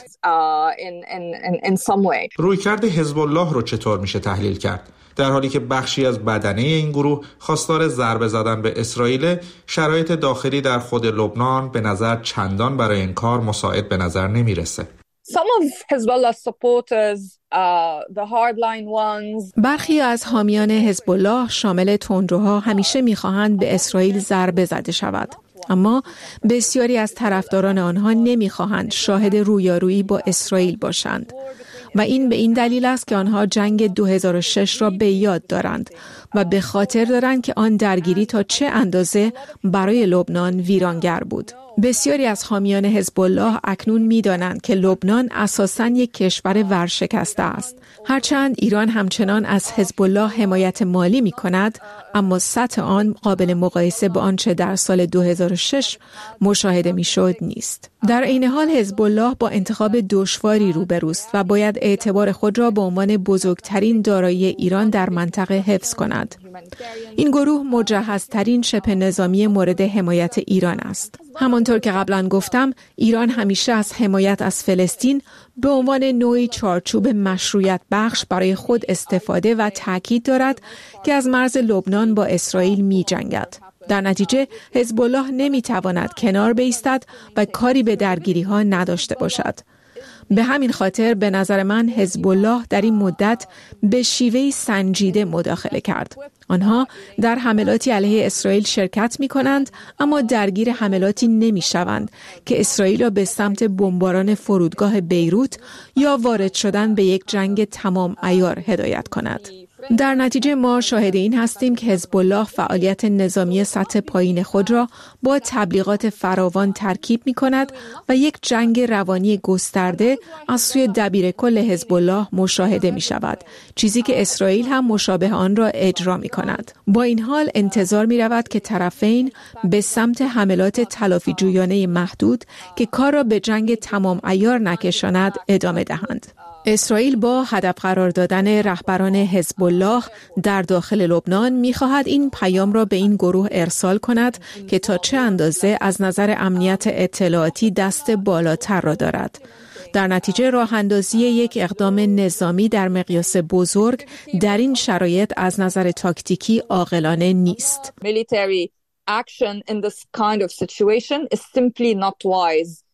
رویکرد حزب الله رو چطور میشه تحلیل کرد؟ در حالی که بخشی از بدنه این گروه خواستار ضربه زدن به اسرائیل، شرایط داخلی در خود لبنان به نظر چندان برای این کار مساعد به نظر نمیرسه. Some of Hezbollah supporters, uh, the hardline ones. برخی از حامیان حزب الله شامل تندروها همیشه می‌خواهند به اسرائیل ضربه زده شود. اما بسیاری از طرفداران آنها نمی‌خواهند شاهد رویارویی با اسرائیل باشند. و این به این دلیل است که آنها جنگ دو هزار و شش را به یاد دارند و به خاطر دارند که آن درگیری تا چه اندازه برای لبنان ویرانگر بود. بسیاری از حامیان حزب الله اکنون می‌دانند که لبنان اساساً یک کشور ورشکسته است. هرچند ایران همچنان از حزب الله حمایت مالی می‌کند، اما سطح آن قابل مقایسه با آنچه در سال دو هزار و شش مشاهده می‌شد نیست. در عین حال حزب الله با انتخاب دشواری روبروست و باید اعتبار خود را به عنوان بزرگترین دارایی ایران در منطقه حفظ کند. این گروه مجهزترین شبه نظامی مورد حمایت ایران است. همانطور که قبلا گفتم، ایران همیشه از حمایت از فلسطین به عنوان نوعی چارچوب مشروعیت بخش برای خود استفاده و تاکید دارد که از مرز لبنان با اسرائیل می جنگد. در نتیجه حزب الله نمی تواند کنار بایستد و کاری به درگیری ها نداشته باشد. به همین خاطر به نظر من حزب الله در این مدت به شیوهی سنجیده مداخله کرد. آنها در حملاتی علیه اسرائیل شرکت می کنند، اما درگیر حملاتی نمی شوند که اسرائیل را به سمت بمباران فرودگاه بیروت یا وارد شدن به یک جنگ تمام عیار هدایت کند. در نتیجه ما شاهد این هستیم که حزب الله فعالیت نظامی سطح پایین خود را با تبلیغات فراوان ترکیب می کند و یک جنگ روانی گسترده از سوی دبیر کل حزب الله مشاهده می شود، چیزی که اسرائیل هم مشابه آن را اجرا می کند. با این حال انتظار می رود که طرفین به سمت حملات تلافی جویانه محدود که کار را به جنگ تمام عیار نکشاند ادامه دهند. اسرائیل با هدف قرار دادن رهبران حزب الله در داخل لبنان می‌خواهد این پیام را به این گروه ارسال کند که تا چه اندازه از نظر امنیت اطلاعاتی دست بالاتر را دارد. در نتیجه راه اندازی یک اقدام نظامی در مقیاس بزرگ در این شرایط از نظر تاکتیکی عاقلانه نیست. Military action in this kind of situation is simply not wise.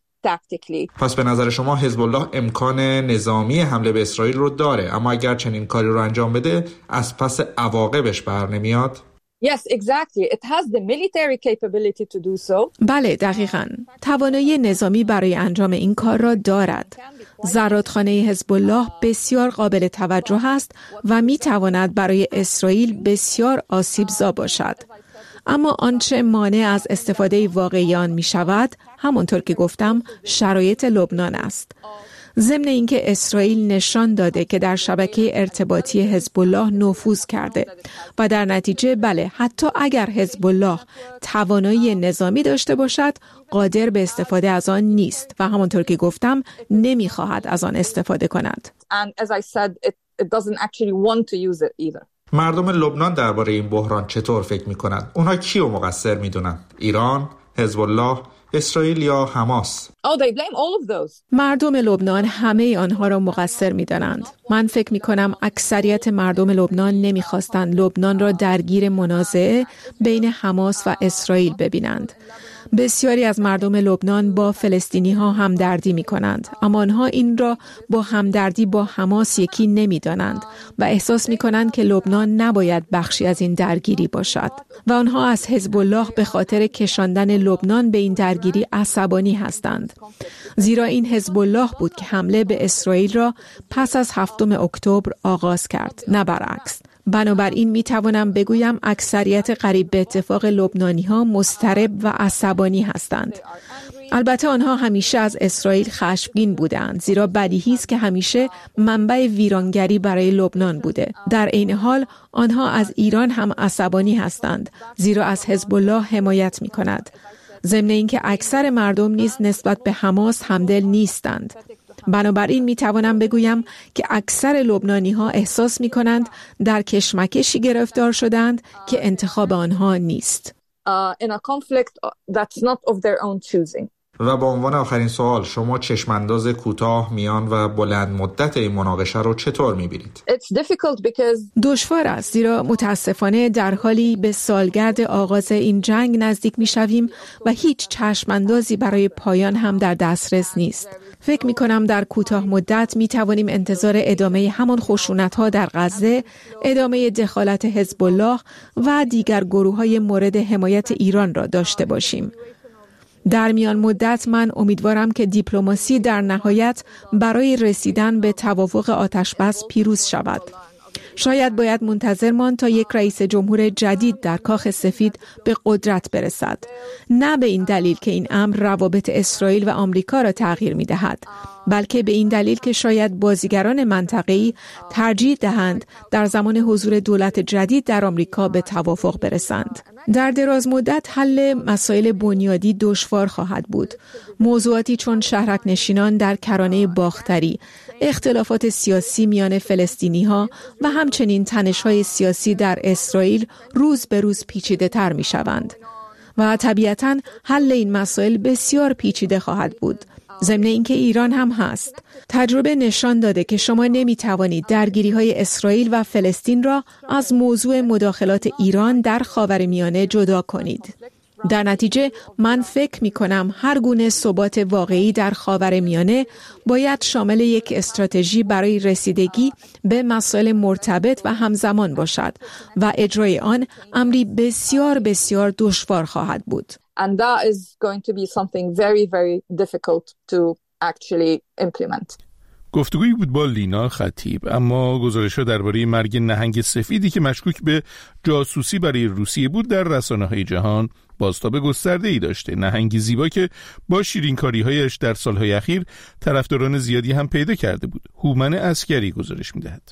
پس به نظر شما حزب الله امکان نظامی حمله به اسرائیل رو داره، اما اگر چنین کاری رو انجام بده از پس عواقبش بر نمیاد؟ Yes, exactly. It has the military capability to do so. بله، دقیقاً. توانایی نظامی برای انجام این کار را دارد. زرادخانه حزب الله بسیار قابل توجه است و می تواند برای اسرائیل بسیار آسیبزا باشد. اما آنچه مانع از استفاده واقعی آن می شود، همانطور که گفتم، شرایط لبنان است. ضمن اینکه اسرائیل نشان داده که در شبکه ارتباطی حزب الله نفوذ کرده و در نتیجه بله، حتی اگر حزب الله توانایی نظامی داشته باشد، قادر به استفاده از آن نیست و همانطور که گفتم نمی‌خواهد از آن استفاده کند. And as I said, it, it doesn't actually want to use it either. مردم لبنان درباره این بحران چطور فکر می‌کنند؟ اونها کیو مقصر می‌دونن؟ ایران، حزب الله، اسرائیل یا حماس؟ Oh, they blame all of those. مردم لبنان همه آنها را مقصر می‌دانند. من فکر می‌کنم اکثریت مردم لبنان نمی‌خواستند لبنان را درگیر منازعه بین حماس و اسرائیل ببینند. بسیاری از مردم لبنان با فلسطینی ها همدردی می کنند، اما آنها این را با همدردی با حماس یکی نمی دانند و احساس می کنند که لبنان نباید بخشی از این درگیری باشد و آنها از حزب الله به خاطر کشاندن لبنان به این درگیری عصبانی هستند. زیرا این حزب الله بود که حمله به اسرائیل را پس از هفتم اکتبر آغاز کرد، نه برعکس. بنابراین می توانم بگویم اکثریت قریب به اتفاق لبنانی ها مضطرب و عصبانی هستند. البته آنها همیشه از اسرائیل خشمگین بودند، زیرا بدیهی است که همیشه منبع ویرانگری برای لبنان بوده. در عین حال آنها از ایران هم عصبانی هستند، زیرا از حزب الله حمایت می کند. ضمن اینکه اکثر مردم نیز نسبت به حماس همدل نیستند. بنابراین می توانم بگویم که اکثر لبنانی ها احساس می کنند در کشمکشی گرفتار شدند که انتخاب آنها نیست. Uh, in a conflict that's not of their own choosing. و با عنوان آخرین سوال، شما چشمانداز کوتاه، میان و بلند مدت این مناقشه رو چطور می‌بینید؟ It's difficult because دشوار است، زیرا متاسفانه در حالی به سالگرد آغاز این جنگ نزدیک می‌شویم و هیچ چشماندازی برای پایان هم در دسترس نیست. فکر می‌کنم در کوتاه مدت می‌توانیم انتظار ادامه همان خشونت‌ها در غزه، ادامه دخالت حزب الله و دیگر گروه‌های مورد حمایت ایران را داشته باشیم. در میان مدت من امیدوارم که دیپلماسی در نهایت برای رسیدن به توافق آتشبس پیروز شود. شاید باید منتظر ماند تا یک رئیس جمهور جدید در کاخ سفید به قدرت برسد. نه به این دلیل که این امر روابط اسرائیل و آمریکا را تغییر می دهد، بلکه به این دلیل که شاید بازیگران منطقه‌ای ترجیح دهند در زمان حضور دولت جدید در آمریکا به توافق برسند. در دراز مدت حل مسائل بنیادی دشوار خواهد بود. موضوعاتی چون شهرک نشینان در کرانه باختری، اختلافات سیاسی میان فلسطینی‌ها و همچنین تنش‌های سیاسی در اسرائیل روز به روز پیچیده تر می شوند. و طبیعتاً حل این مسائل بسیار پیچیده خواهد بود. ضمن اینکه ایران هم هست. تجربه نشان داده که شما نمی توانید درگیری‌های اسرائیل و فلسطین را از موضوع مداخلات ایران در خاورمیانه جدا کنید. در نتیجه من فکر می کنم هر گونه ثبات واقعی در خاورمیانه باید شامل یک استراتژی برای رسیدگی به مسائل مرتبط و همزمان باشد و اجرای آن امری بسیار بسیار دشوار خواهد بود. And that is going to be something very, very difficult to actually implement. گفتگویی بود با لینا خطیب. اما گزارش‌ها درباره مرگ نهنگ سفیدی که مشکوک به جاسوسی برای روسیه بود در رسانه‌های جهان بازتاب گسترده‌ای داشته. نهنگی زیبا که با شیرینکاری‌هایش در سال‌های اخیر طرفداران زیادی هم پیدا کرده بود. هومن عسکری گزارش می‌دهد.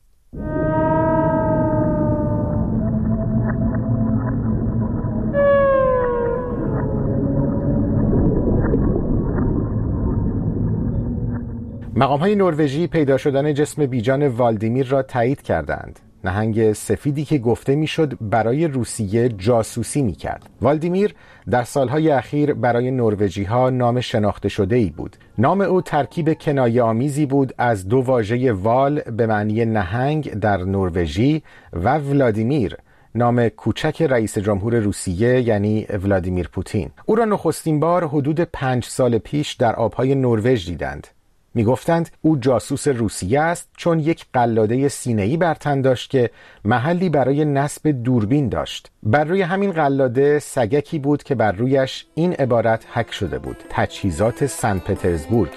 مقام‌های نروژی پیدا شدن جسم بیجان والدیمیر را تایید کردند. نهنگ سفیدی که گفته میشد برای روسیه جاسوسی میکرد. والدیمیر در سالهای اخیر برای نروژی‌ها نام شناخته شده ای بود. نام او ترکیب کنایه آمیزی بود از دو واژه وال به معنی نهنگ در نروژی و ولادیمیر، نام کوچک رئیس جمهور روسیه یعنی ولادیمیر پوتین. او را نخستین بار حدود پنج سال پیش در آبهای نروژ دیدند. می گفتند او جاسوس روسیه است چون یک قلاده سینه‌ای بر تن داشت که محلی برای نصب دوربین داشت. بر روی همین قلاده سگکی بود که بر رویش این عبارت حک شده بود: تجهیزات سن پترزبورگ.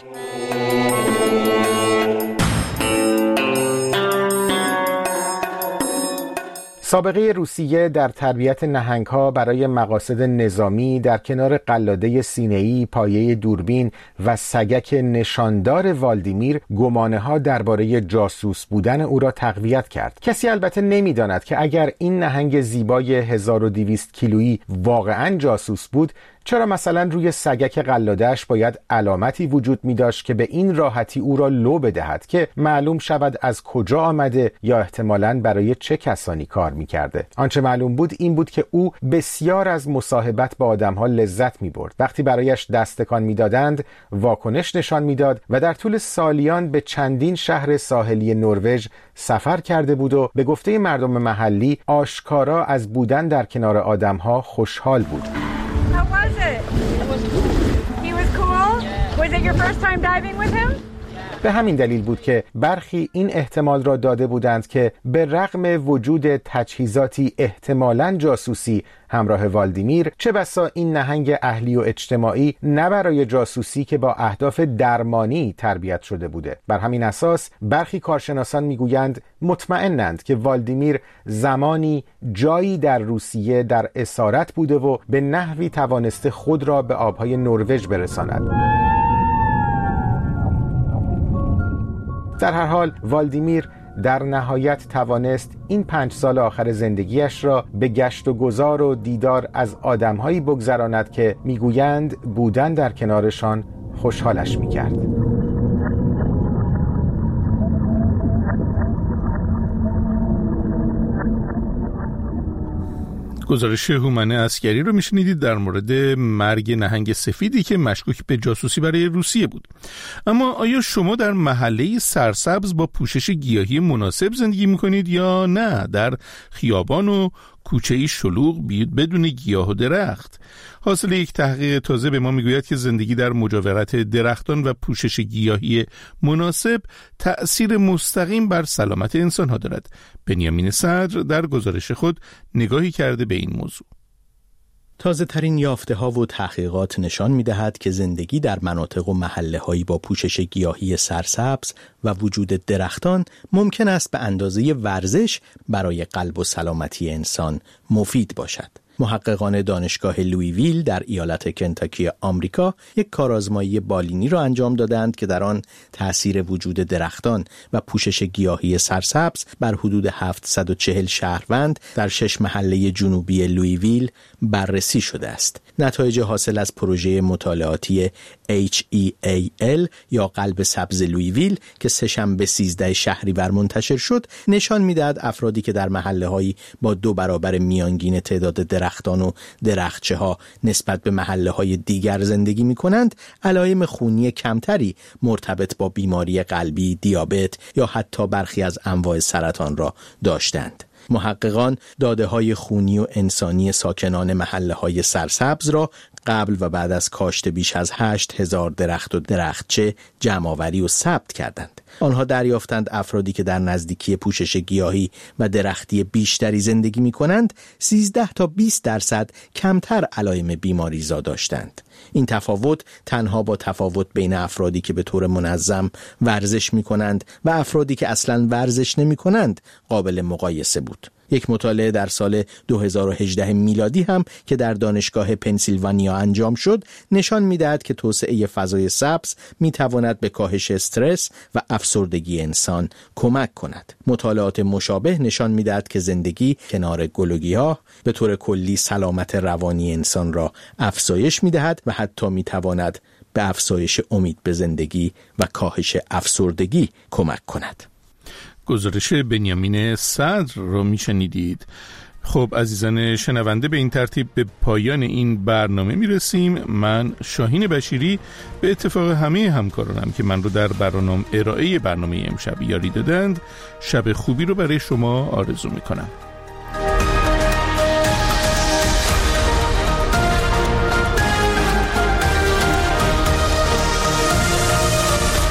سابقه روسیه در تربیت نهنگ‌ها برای مقاصد نظامی در کنار قلاده سینه‌ای، پایه دوربین و سگک نشاندار والدیمیر گمانه‌ها درباره جاسوس بودن او را تقویت کرد. کسی البته نمی‌داند که اگر این نهنگ زیبای هزار و دویست کیلویی واقعاً جاسوس بود، چرا مثلا روی سگک قلاده‌اش باید علامتی وجود می داشت که به این راحتی او را لو بدهد که معلوم شود از کجا آمده یا احتمالاً برای چه کسانی کار می کرده. آنچه معلوم بود این بود که او بسیار از مصاحبت با آدم‌ها لذت می برد. وقتی برایش دستکان می دادند واکنش نشان می داد و در طول سالیان به چندین شهر ساحلی نروژ سفر کرده بود و به گفته مردم محلی آشکارا از بودن در کنار آدم‌ها خوشحال بود. How was it? He was cool? Was it your first time diving with him? به همین دلیل بود که برخی این احتمال را داده بودند که به رغم وجود تجهیزاتی احتمالاً جاسوسی همراه والدیمیر، چه بسا این نهنگ اهلی و اجتماعی نه برای جاسوسی که با اهداف درمانی تربیت شده بوده. بر همین اساس برخی کارشناسان میگویند مطمئنند که والدیمیر زمانی جایی در روسیه در اسارت بوده و به نحوی توانسته خود را به آبهای نروژ برساند. در هر حال والدیمیر در نهایت توانست این پنج سال آخر زندگیش را به گشت و گذار و دیدار از آدم‌هایی بگذراند که میگویند بودن در کنارشان خوشحالش میکرد. گزارش هومن عسکری رو میشنیدید در مورد مرگ نهنگ سفیدی که مشکوک به جاسوسی برای روسیه بود. اما آیا شما در محله سرسبز با پوشش گیاهی مناسب زندگی میکنید یا نه در خیابان و کوچه‌ای شلوغ بدون گیاه و درخت؟ حاصل یک تحقیق تازه به ما میگوید که زندگی در مجاورت درختان و پوشش گیاهی مناسب تأثیر مستقیم بر سلامت انسان‌ها دارد. بنیامین صدر در گزارش خود نگاهی کرده به این موضوع. تازه ترین یافته ها و تحقیقات نشان می دهد که زندگی در مناطق و محله هایی با پوشش گیاهی سرسبز و وجود درختان ممکن است به اندازه ورزش برای قلب و سلامتی انسان مفید باشد. محققان دانشگاه لویویل در ایالت کنتاکی آمریکا یک کارآزمایی بالینی را انجام دادند که در آن تأثیر وجود درختان و پوشش گیاهی سرسبز بر حدود هفتصد و چهل شهروند در شش محله جنوبی لویویل بررسی شده است. نتایج حاصل از پروژه مطالعاتی اچ ای ای ال یا قلب سبز لویویل که سه‌شنبه سیزده شهریور منتشر شد نشان می‌دهد افرادی که در محله‌هایی با دو برابر میانگین تعداد درختان و درختچه‌ها نسبت به محله‌های دیگر زندگی می‌کنند، علائم خونی کمتری مرتبط با بیماری قلبی، دیابت یا حتی برخی از انواع سرطان را داشتند. محققان داده‌های خونی و انسانی ساکنان محله‌های سرسبز را قبل و بعد از کاشت بیش از هشت هزار درخت و درختچه جمع‌آوری و ثبت کردند. آنها دریافتند افرادی که در نزدیکی پوشش گیاهی و درختی بیشتری زندگی می‌کنند، سیزده تا بیست درصد کمتر علائم بیماریزا داشتند. این تفاوت تنها با تفاوت بین افرادی که به طور منظم ورزش می‌کنند و افرادی که اصلاً ورزش نمی‌کنند قابل مقایسه بود. یک مطالعه در سال دو هزار و هجده میلادی هم که در دانشگاه پنسیلوانیا انجام شد نشان می‌دهد که توسعه فضای سبز می‌تواند به کاهش استرس و افسردگی انسان کمک کند. مطالعات مشابه نشان می‌دهد که زندگی کنار گل و گیاه به طور کلی سلامت روانی انسان را افزایش می‌دهد و حتی می‌تواند به افزایش امید به زندگی و کاهش افسردگی کمک کند. گزارش بنیامین صدر رو میشنیدید. خب عزیزان شنونده، به این ترتیب به پایان این برنامه میرسیم. من شاهین بشیری به اتفاق همه همکارانم که من رو در برنامه ارائه برنامه امشب یاری دادند، شب خوبی رو برای شما آرزو میکنم.